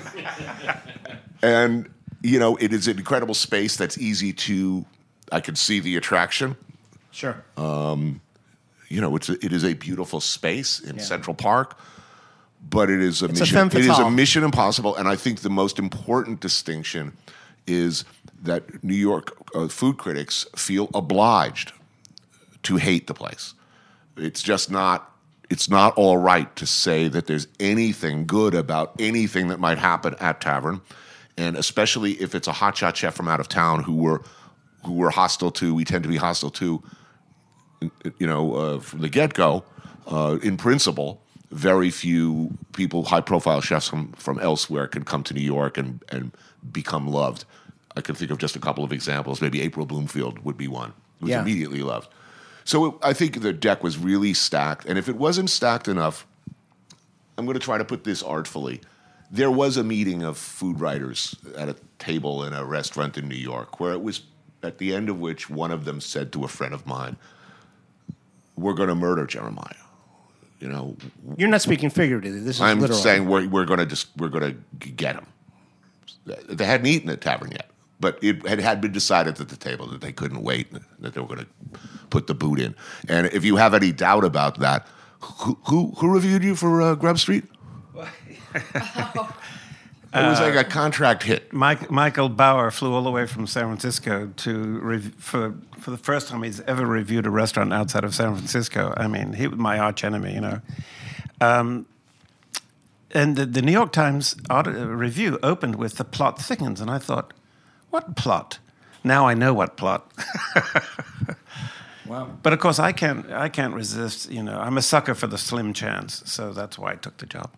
and you know, it is an incredible space that's easy to. I can see the attraction. Sure. Um, you know, it's a, it is a beautiful space in Yeah. Central Park, but it is a It's a mission. femme it is a fatale. mission impossible, and I think the most important distinction is that New York uh, food critics feel obliged to hate the place. It's just not. It's not all right to say that there's anything good about anything that might happen at Tavern, and especially if it's a hotshot chef from out of town who we're who we're hostile to. We tend to be hostile to, you know, uh, from the get-go. Uh, in principle, very few people, high-profile chefs from, from elsewhere, can come to New York and and become loved. I can think of just a couple of examples. Maybe April Bloomfield would be one, who was Yeah. immediately loved. So it, I think the deck was really stacked. And if it wasn't stacked enough, I'm going to try to put this artfully. There was a meeting of food writers at a table in a restaurant in New York where it was at the end of which one of them said to a friend of mine, we're going to murder Jeremiah. You know, You're not speaking figuratively. This is I'm literal. saying we're, we're going to just we're going to get him. They hadn't eaten at Tavern yet, but it had, had been decided at the table that they couldn't wait, that they were going to put the boot in. And if you have any doubt about that, who who, who reviewed you for uh, Grub Street? It was like a contract hit. Mike, Michael Bauer flew all the way from San Francisco to rev- for for the first time he's ever reviewed a restaurant outside of San Francisco. I mean, he was my arch enemy, you know. Um, and the, the New York Times art, uh, review opened with "The plot thickens," and I thought, "What plot?" Now I know what plot. Wow. But of course, I can't I can't resist. You know, I'm a sucker for the slim chance, so that's why I took the job.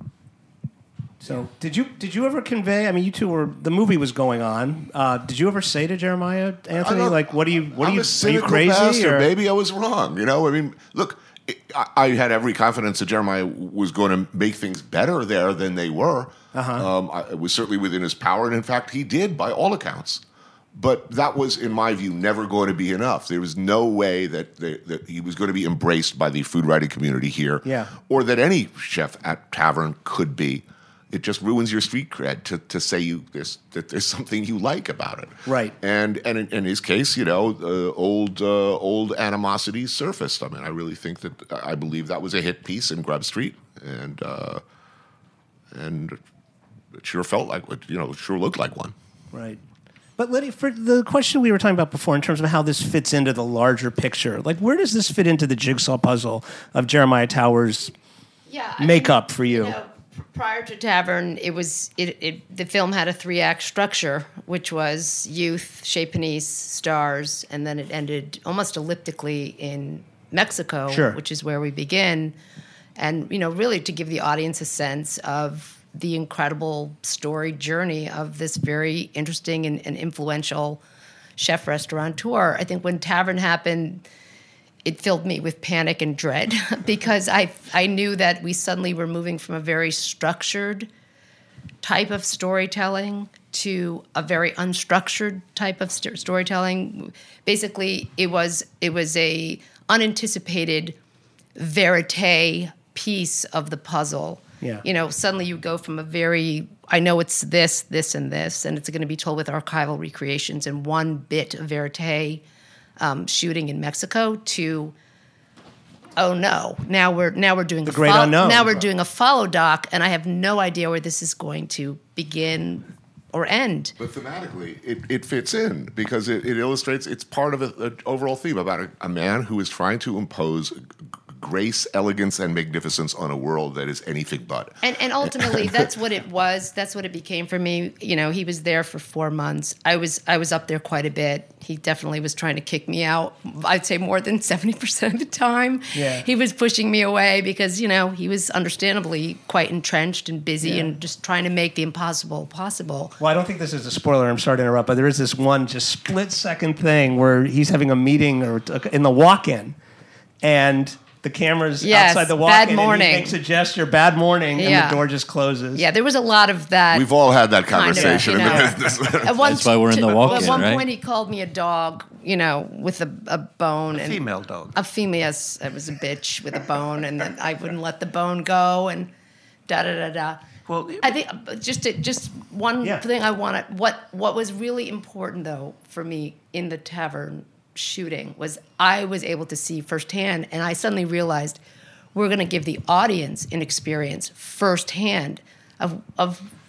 So did you did you ever convey? I mean, you two were the movie was going on. Uh, did you ever say to Jeremiah, Anthony, I'm a- like, what are you what I'm are you a are you cynical crazy? pastor. or- Maybe I was wrong. You know, I mean, look, I, I had every confidence that Jeremiah was going to make things better there than they were. Uh-huh. Um, I, it was certainly within his power, and in fact, he did by all accounts. But that was, in my view, never going to be enough. There was no way that they, that he was going to be embraced by the food writing community here, Yeah. or that any chef at Tavern could be. It just ruins your street cred to, to say you there's, that there's something you like about it. Right. And and in, in his case, you know, uh, old uh, old animosities surfaced. I mean, I really think that I believe that was a hit piece in Grub Street, and uh, and it sure felt like you know, it sure looked like one. Right. But Liddy, for the question we were talking about before in terms of how this fits into the larger picture, like where does this fit into the jigsaw puzzle of Jeremiah Towers' Yeah, I makeup mean, for you? you know, pr- prior to Tavern, it was it, it. The film had a three-act structure, which was youth, Chez Panisse, stars, and then it ended almost elliptically in Mexico, Sure. which is where we begin. And you know, really to give the audience a sense of the incredible story journey of this very interesting and, and influential chef restaurateur. I think when Tavern happened, it filled me with panic and dread because I I knew that we suddenly were moving from a very structured type of storytelling to a very unstructured type of st- storytelling. Basically, it was it was a unanticipated verite piece of the puzzle. Yeah. You know, suddenly you go from a very, I know it's this, this, and this, and it's going to be told with archival recreations and one bit of verite um, shooting in Mexico to, oh no, now we're now we're doing The a great fol- unknown. now we're doing a follow doc, and I have no idea where this is going to begin or end. But thematically, it, it fits in because it, it illustrates, it's part of an overall theme about a, a man who is trying to impose g- grace, elegance, and magnificence on a world that is anything but. And and ultimately, that's what it was. That's what it became for me. You know, he was there for four months. I was I was up there quite a bit. He definitely was trying to kick me out. I'd say more than seventy percent of the time. Yeah. He was pushing me away because, you know, he was understandably quite entrenched and busy Yeah. and just trying to make the impossible possible. Well, I don't think this is a spoiler. I'm sorry to interrupt, but there is this one just split second thing where he's having a meeting or in the walk-in, and the camera's Yes, outside the bad walk-in, and morning. he makes a gesture, bad morning, and Yeah. the door just closes. Yeah, there was a lot of that. We've all had that kind of, conversation you in the know. business. At one- That's why we're in the walk-in, At one right? point, he called me a dog, you know, with a, a bone. and Female dog. A female, yes, it was a bitch with a bone, and then I wouldn't let the bone go, and da da da da. Well, I think uh, just to, just one Yeah. thing I wanted. What what was really important though for me in the Tavern shooting was I was able to see firsthand, and I suddenly realized we're going to give the audience an experience firsthand of of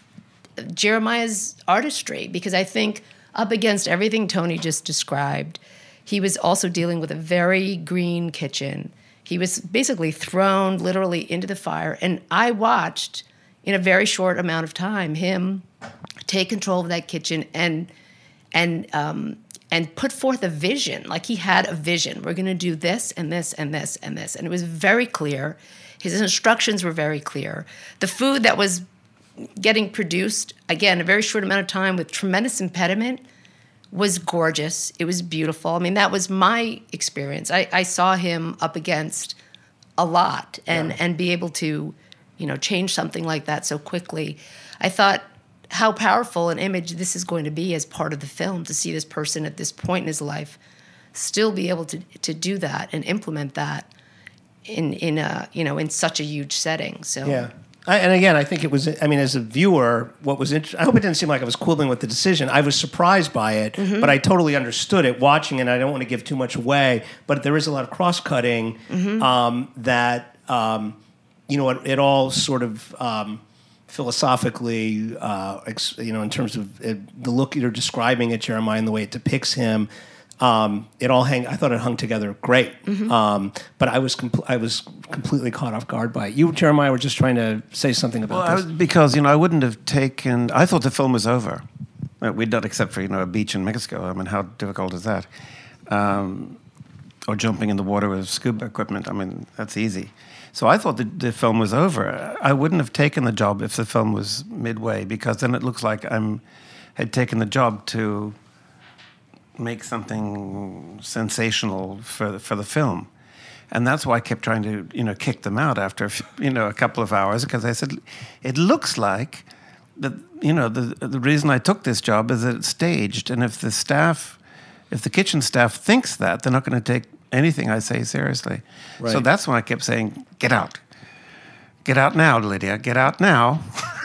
Jeremiah's artistry, because I think up against everything Tony just described, he was also dealing with a very green kitchen. He was basically thrown literally into the fire. And I watched, in a very short amount of time, him take control of that kitchen and and um, and put forth a vision. Like he had a vision. We're going to do this and this and this and this. And it was very clear. His instructions were very clear. The food that was getting produced, again, a very short amount of time with tremendous impediment, was gorgeous. It was beautiful. I mean, that was my experience. I, I saw him up against a lot and, yeah. and be able to, you know, change something like that so quickly. I thought how powerful an image this is going to be as part of the film, to see this person at this point in his life still be able to to do that and implement that in in a, you know, in such a huge setting. So yeah. I, and again, I think it was, I mean, as a viewer, what was interesting, I hope it didn't seem like I was quibbling with the decision. I was surprised by it, mm-hmm. but I totally understood it watching, and I don't want to give too much away, but there is a lot of cross-cutting mm-hmm. um, that, um, you know, it, it all sort of um, philosophically, uh, ex, you know, in terms of it, the look you're describing at Jeremiah and the way it depicts him, Um, it all hang. I thought it hung together great, mm-hmm. um, but I was compl- I was completely caught off guard by it. You, Jeremiah, were just trying to say something about well, this. I was, because you know I wouldn't have taken. I thought the film was over. Uh, We'd done except for you know a beach in Mexico. I mean, how difficult is that? Um, or jumping in the water with scuba equipment. I mean, that's easy. So I thought the, the film was over. I wouldn't have taken the job if the film was midway, because then it looks like I'm had taken the job to make something sensational for the, for the film, and that's why I kept trying to you know kick them out after you know a couple of hours, because I said it looks like that you know the the reason I took this job is that it's staged, and if the staff, if the kitchen staff thinks that, they're not going to take anything I say seriously. Right. So that's when I kept saying, "Get out, get out now, Lydia, get out now."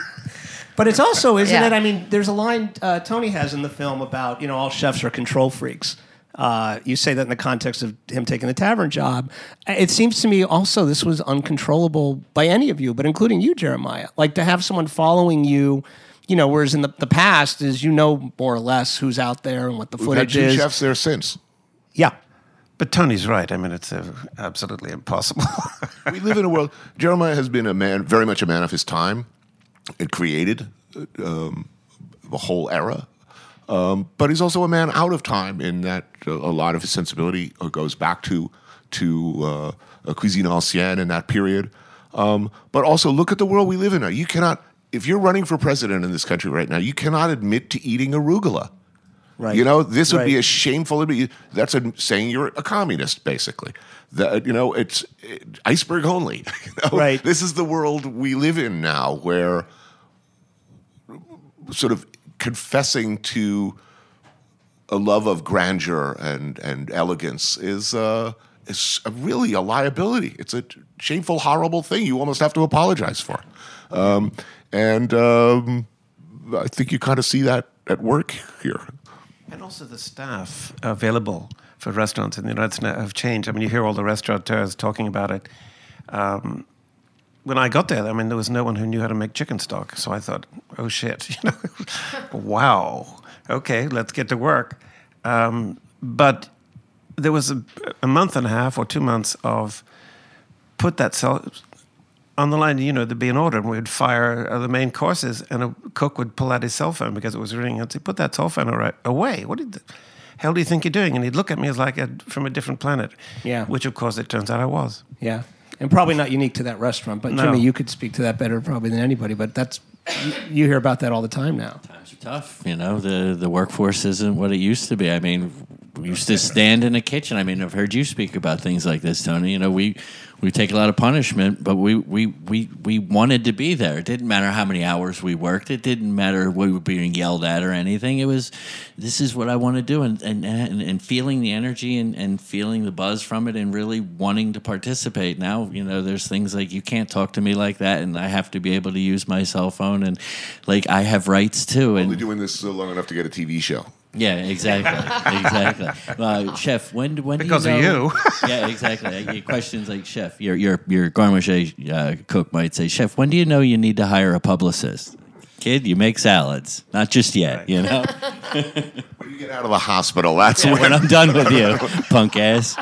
But it's also, isn't yeah. it? I mean, there's a line uh, Tony has in the film about, you know, all chefs are control freaks. Uh, you say that in the context of him taking the tavern job. It seems to me also this was uncontrollable by any of you, but including you, Jeremiah. Like to have someone following you, you know, whereas in the, the past is you know more or less who's out there and what the We've footage had two is. chefs there since. Yeah. But Tony's right. I mean, it's uh, absolutely impossible. We live in a world. Jeremiah has been a man, very much a man of his time. It created um, the whole era. Um, but he's also a man out of time in that uh, a lot of his sensibility uh, goes back to to uh, a cuisine ancienne in that period. Um, but also look at the world we live in now. You cannot, if you're running for president in this country right now, you cannot admit to eating arugula. Right. You know, this would right. be a shameful. That's a, saying you're a communist, basically. That you know, it's it, iceberg only. You know? Right. This is the world we live in now, where sort of confessing to a love of grandeur and and elegance is uh, is a really a liability. It's a shameful, horrible thing. You almost have to apologize for, um, and um, I think you kind of see that at work here. And also the staff available for restaurants in the United States have changed. I mean, you hear all the restaurateurs talking about it. Um, when I got there, I mean, there was no one who knew how to make chicken stock. So I thought, oh, shit. You know, wow. Okay, let's get to work. Um, but there was a, a month and a half or two months of put that cell on the line, you know, there'd be an order, and we'd fire uh, the main courses, and a cook would pull out his cell phone because it was ringing, and say, put that cell phone right away. What the hell do you think you're doing? And he'd look at me as like a, from a different planet. Yeah. Which, of course, it turns out I was. Yeah. And probably not unique to that restaurant, but No. Jimmy, you could speak to that better probably than anybody, but that's, you, you hear about that all the time now. Times are tough, you know, the, the workforce isn't what it used to be. I mean, we used to stand in a kitchen. I mean, I've heard you speak about things like this, Tony. You know, we... We take a lot of punishment, but we, we, we, we wanted to be there. It didn't matter how many hours we worked. It didn't matter if we were being yelled at or anything. It was, this is what I want to do. And, and, and, and feeling the energy and, and feeling the buzz from it and really wanting to participate. Now, you know, there's things like you can't talk to me like that, and I have to be able to use my cell phone. And, like, I have rights, too. And Only doing this so long enough to get a T V show. Yeah, exactly, exactly. Uh, Chef, when when Because do you know, of you. Yeah, exactly. Your questions like Chef, your your your gourmet uh, cook might say, Chef, when do you know you need to hire a publicist? kid, you make salads. Not just yet, Right. you know? When you get out of the hospital, that's Yeah, when, when I'm done with you, punk ass.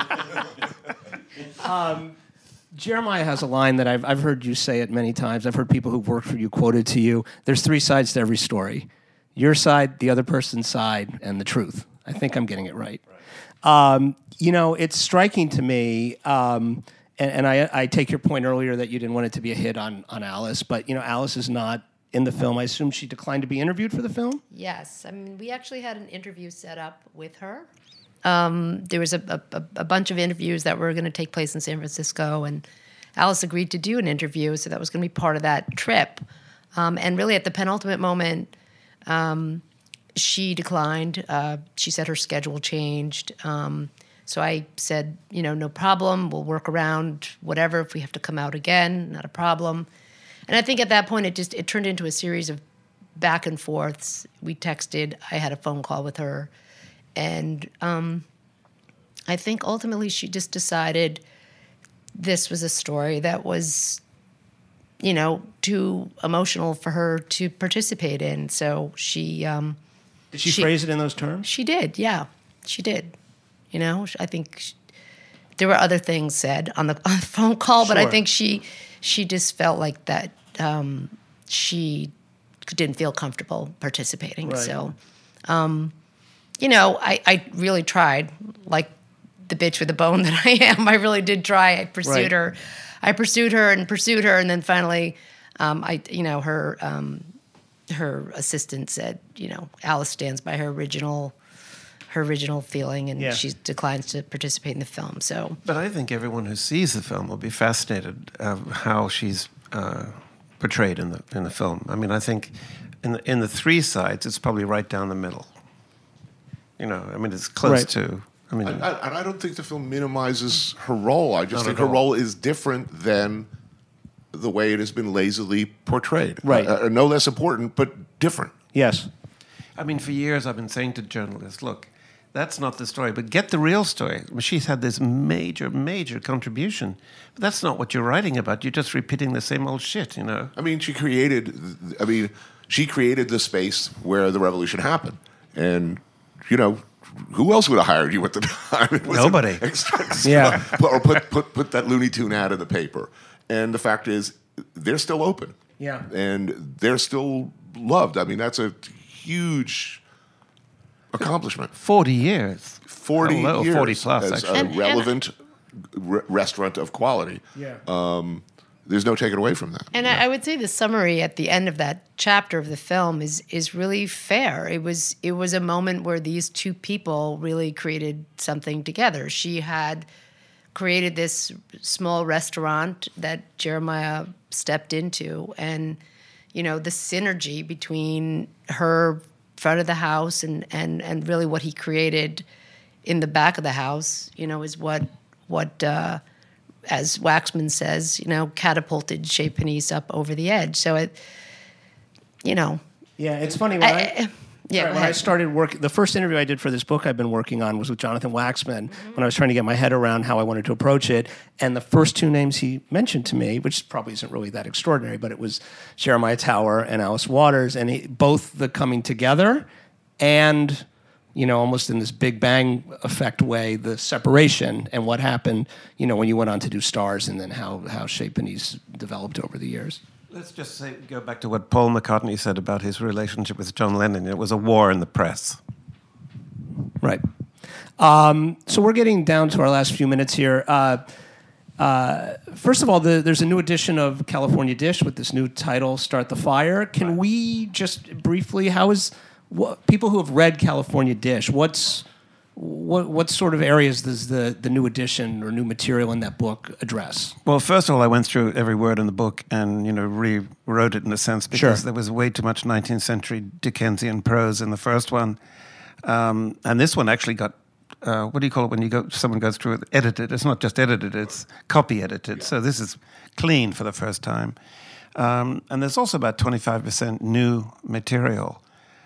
Jeremiah has a line that I've, I've heard you say it many times. I've heard people who've worked for you quote it to you. There's three sides to every story. Your side, the other person's side, and the truth. I think I'm getting it right. right. Um, you know, it's striking to me, um, and, and I, I take your point earlier that you didn't want it to be a hit on, on Alice, but, you know, Alice is not in the film. I assume she declined to be interviewed for the film? Yes. I mean, we actually had an interview set up with her. Um, there was a, a, a bunch of interviews that were going to take place in San Francisco, and Alice agreed to do an interview, so that was going to be part of that trip. Um, and really, at the penultimate moment, um, she declined. Uh, she said her schedule changed. Um, so I said, you know, no problem. We'll work around whatever. If we have to come out again, not a problem. And I think at that point, it just it turned into a series of back and forths. We texted. I had a phone call with her. And um, I think ultimately she just decided this was a story that was, you know, too emotional for her to participate in. So she... Um, did she, she phrase it in those terms? She did, yeah. She did. You know, I think she, there were other things said on the, on the phone call, but Sure. I think she she just felt like that um, she didn't feel comfortable participating. Right. So... Um, You know, I, I really tried, like the bitch with the bone that I am. I really did try. I pursued Right. her. I pursued her and pursued her, and then finally, um, I, you know, her um, her assistant said, you know, Alice stands by her original her original feeling, and Yeah. she declines to participate in the film. So, But I think everyone who sees the film will be fascinated of how she's uh, portrayed in the in the film. I mean, I think in the, in the three sides, it's probably right down the middle. You know, I mean, it's close Right. to. I mean, I, I, and I don't think the film minimizes her role. I just Not think at her all. role is different than the way it has been lazily portrayed. Right. Uh, uh, no less important, but different. Yes. I mean, for years I've been saying to journalists, look, that's not the story, but get the real story. I mean, she's had this major, major contribution, but that's not what you're writing about. You're just repeating the same old shit, you know. I mean, she created. I mean, she created the space where the revolution happened, and you know, who else would have hired you at the time? It was Nobody. Yeah. or put put put that Looney Tune ad in the paper. And the fact is, they're still open. Yeah. And they're still loved. I mean, that's a huge accomplishment. Forty years. Forty Hello, years forty plus, as actually. a And- and- relevant re- restaurant of quality. Yeah. Um, there's no taking away from that. and I, I would say the summary at the end of that chapter of the film is is really fair. It was it was a moment where these two people really created something together. She had created this small restaurant that Jeremiah stepped into, and you know the synergy between her front of the house and and and really what he created in the back of the house, you know, is what what. Uh, as Waxman says, you know, catapulted Chez Panisse up over the edge. So it, you know, Yeah, it's funny. When I, I, I- yeah. Sorry, go when I ahead. started work, the first interview I did for this book I've been working on was with Jonathan Waxman Mm-hmm. when I was trying to get my head around how I wanted to approach it. And the first two names he mentioned to me, which probably isn't really that extraordinary, but it was Jeremiah Tower and Alice Waters, and he, both the coming together and, you know, almost in this Big Bang effect way, the separation and what happened, you know, when you went on to do Stars, and then how how Chez Panisse developed over the years. Let's just say, go back to what Paul McCartney said about his relationship with John Lennon. It was a war in the press. Right. Um, so we're getting down to our last few minutes here. Uh, uh, first of all, the, there's a new edition of California Dish with this new title, Start the Fire. Can we just briefly, how is, what, people who have read California Dish, what's, what, what sort of areas does the, the new edition or new material in that book address? Well, first of all, I went through every word in the book and, you know, rewrote it in a sense because Sure. there was way too much nineteenth century Dickensian prose in the first one. Um, and this one actually got, uh, what do you call it when you go, someone goes through it, edited. It's not just edited, it's copy edited. So this is clean for the first time. Um, and there's also about twenty-five percent new material.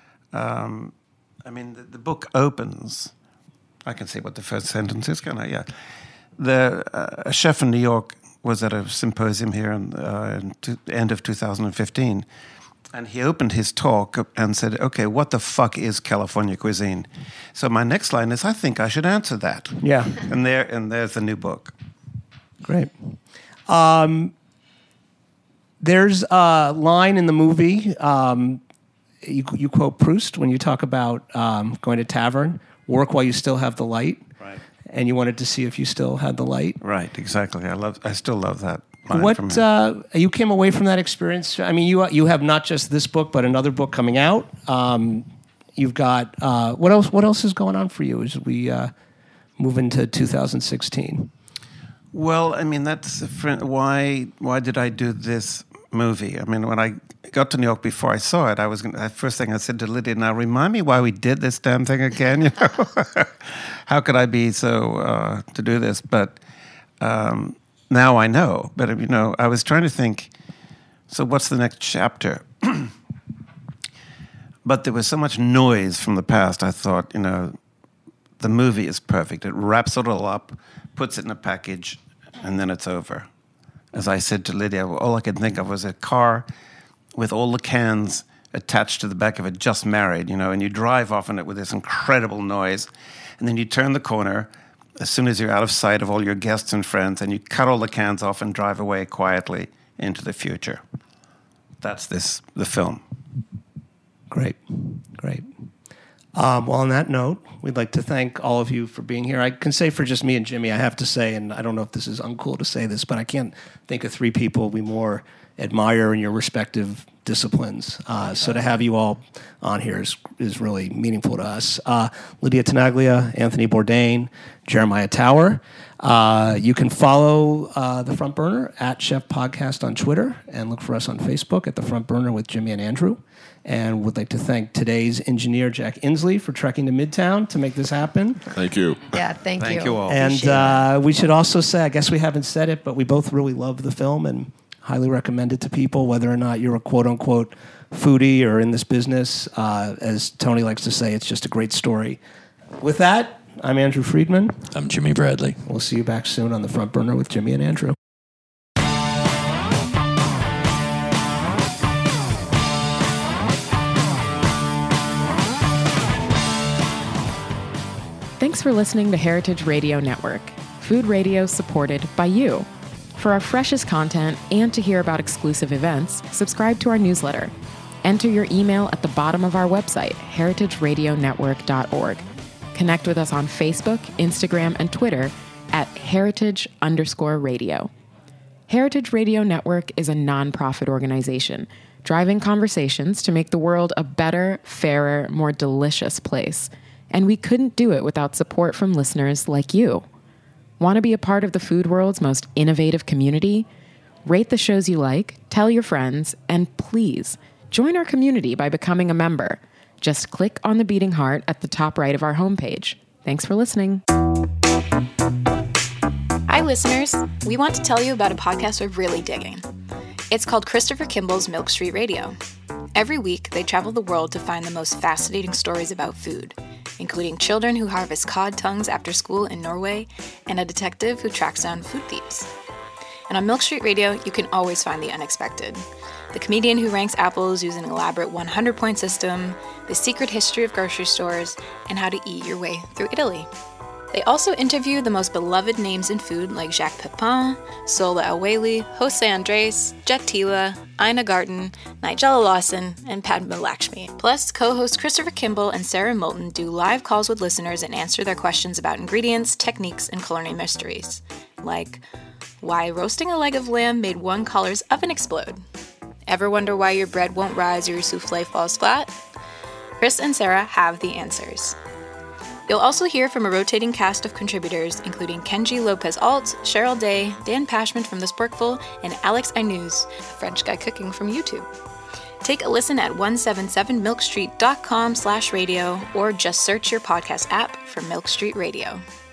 Um, I mean, the, the book opens... I can say what the first sentence is, can I? Yeah. The, uh, a chef in New York was at a symposium here in, uh, in the end of two thousand fifteen, And he opened his talk and said, okay, what the fuck is California cuisine? So my next line is, I think I should answer that. Yeah. And there, and there's the new book. Great. Um, there's a line in the movie, um, you, you quote Proust when you talk about um, going to tavern, work while you still have the light. Right. And you wanted to see if you still had the light. Right, exactly. I love. I still love that line from What him. uh, you came away from that experience? I mean, you you have not just this book, but another book coming out. Um, you've got uh, what else? What else is going on for you as we uh, move into two thousand sixteen? Well, I mean, that's a friend, why. Why did I do this movie? I mean, when I got to New York before I saw it, I was gonna, the first thing I said to Lydia, "Now remind me why we did this damn thing again." You know, how could I be so uh, to do this? But um, now I know. But you know, I was trying to think. So, what's the next chapter? But there was so much noise from the past. I thought, you know, the movie is perfect. It wraps it all up, puts it in a package, and then it's over. As I said to Lydia, all I could think of was a car with all the cans attached to the back of it, just married, you know, and you drive off in it with this incredible noise, and then you turn the corner as soon as you're out of sight of all your guests and friends, and you cut all the cans off and drive away quietly into the future. That's this, the film. Great, great. Um, well, on that note, we'd like to thank all of you for being here. I can say for just me and Jimmy, I have to say, and I don't know if this is uncool to say this, but I can't think of three people we more admire in your respective disciplines. Uh, so to have you all on here is, is really meaningful to us. Uh, Lydia Tenaglia, Anthony Bourdain, Jeremiah Tower. Uh, you can follow uh, The Front Burner at Chef Podcast on Twitter and look for us on Facebook at The Front Burner with Jimmy and Andrew. And would like to thank today's engineer, Jack Inslee, for trekking to Midtown to make this happen. Thank you. Yeah, thank, Thank you. you all. And uh, we should also say, I guess we haven't said it, but we both really love the film and highly recommend it to people, whether or not you're a quote-unquote foodie or in this business. Uh, as Tony likes to say, it's just a great story. With that, I'm Andrew Friedman. I'm Jimmy Bradley. We'll see you back soon on The Front Burner with Jimmy and Andrew. Thanks for listening to Heritage Radio Network, food radio supported by you. For our freshest content and to hear about exclusive events, subscribe to our newsletter. Enter your email at the bottom of our website, heritage radio network dot org. Connect with us on Facebook, Instagram, and Twitter at heritage underscore radio. Heritage Radio Network is a nonprofit organization driving conversations to make the world a better, fairer, more delicious place. And we couldn't do it without support from listeners like you. Want to be a part of the food world's most innovative community? Rate the shows you like, tell your friends, and please join our community by becoming a member. Just click on the beating heart at the top right of our homepage. Thanks for listening. Hi, listeners. We want to tell you about a podcast we're really digging. It's called Christopher Kimball's Milk Street Radio. Every week, they travel the world to find the most fascinating stories about food, including children who harvest cod tongues after school in Norway and a detective who tracks down food thieves. And on Milk Street Radio, you can always find the unexpected. The comedian who ranks apples using an elaborate one hundred point system, the secret history of grocery stores, and how to eat your way through Italy. They also interview the most beloved names in food like Jacques Pepin, Sola El-Waylly, Jose Andres, Jet Tila, Ina Garten, Nigella Lawson, and Padma Lakshmi. Plus, co-hosts Christopher Kimball and Sarah Moulton do live calls with listeners and answer their questions about ingredients, techniques, and culinary mysteries. Like, why roasting a leg of lamb made one caller's oven explode? Ever wonder why your bread won't rise or your souffle falls flat? Chris and Sarah have the answers. You'll also hear from a rotating cast of contributors, including Kenji Lopez-Alt, Cheryl Day, Dan Pashman from The Sporkful, and Alex Ainuz, a French guy cooking from YouTube. Take a listen at one seventy-seven milk street dot com slash radio or just search your podcast app for Milk Street Radio.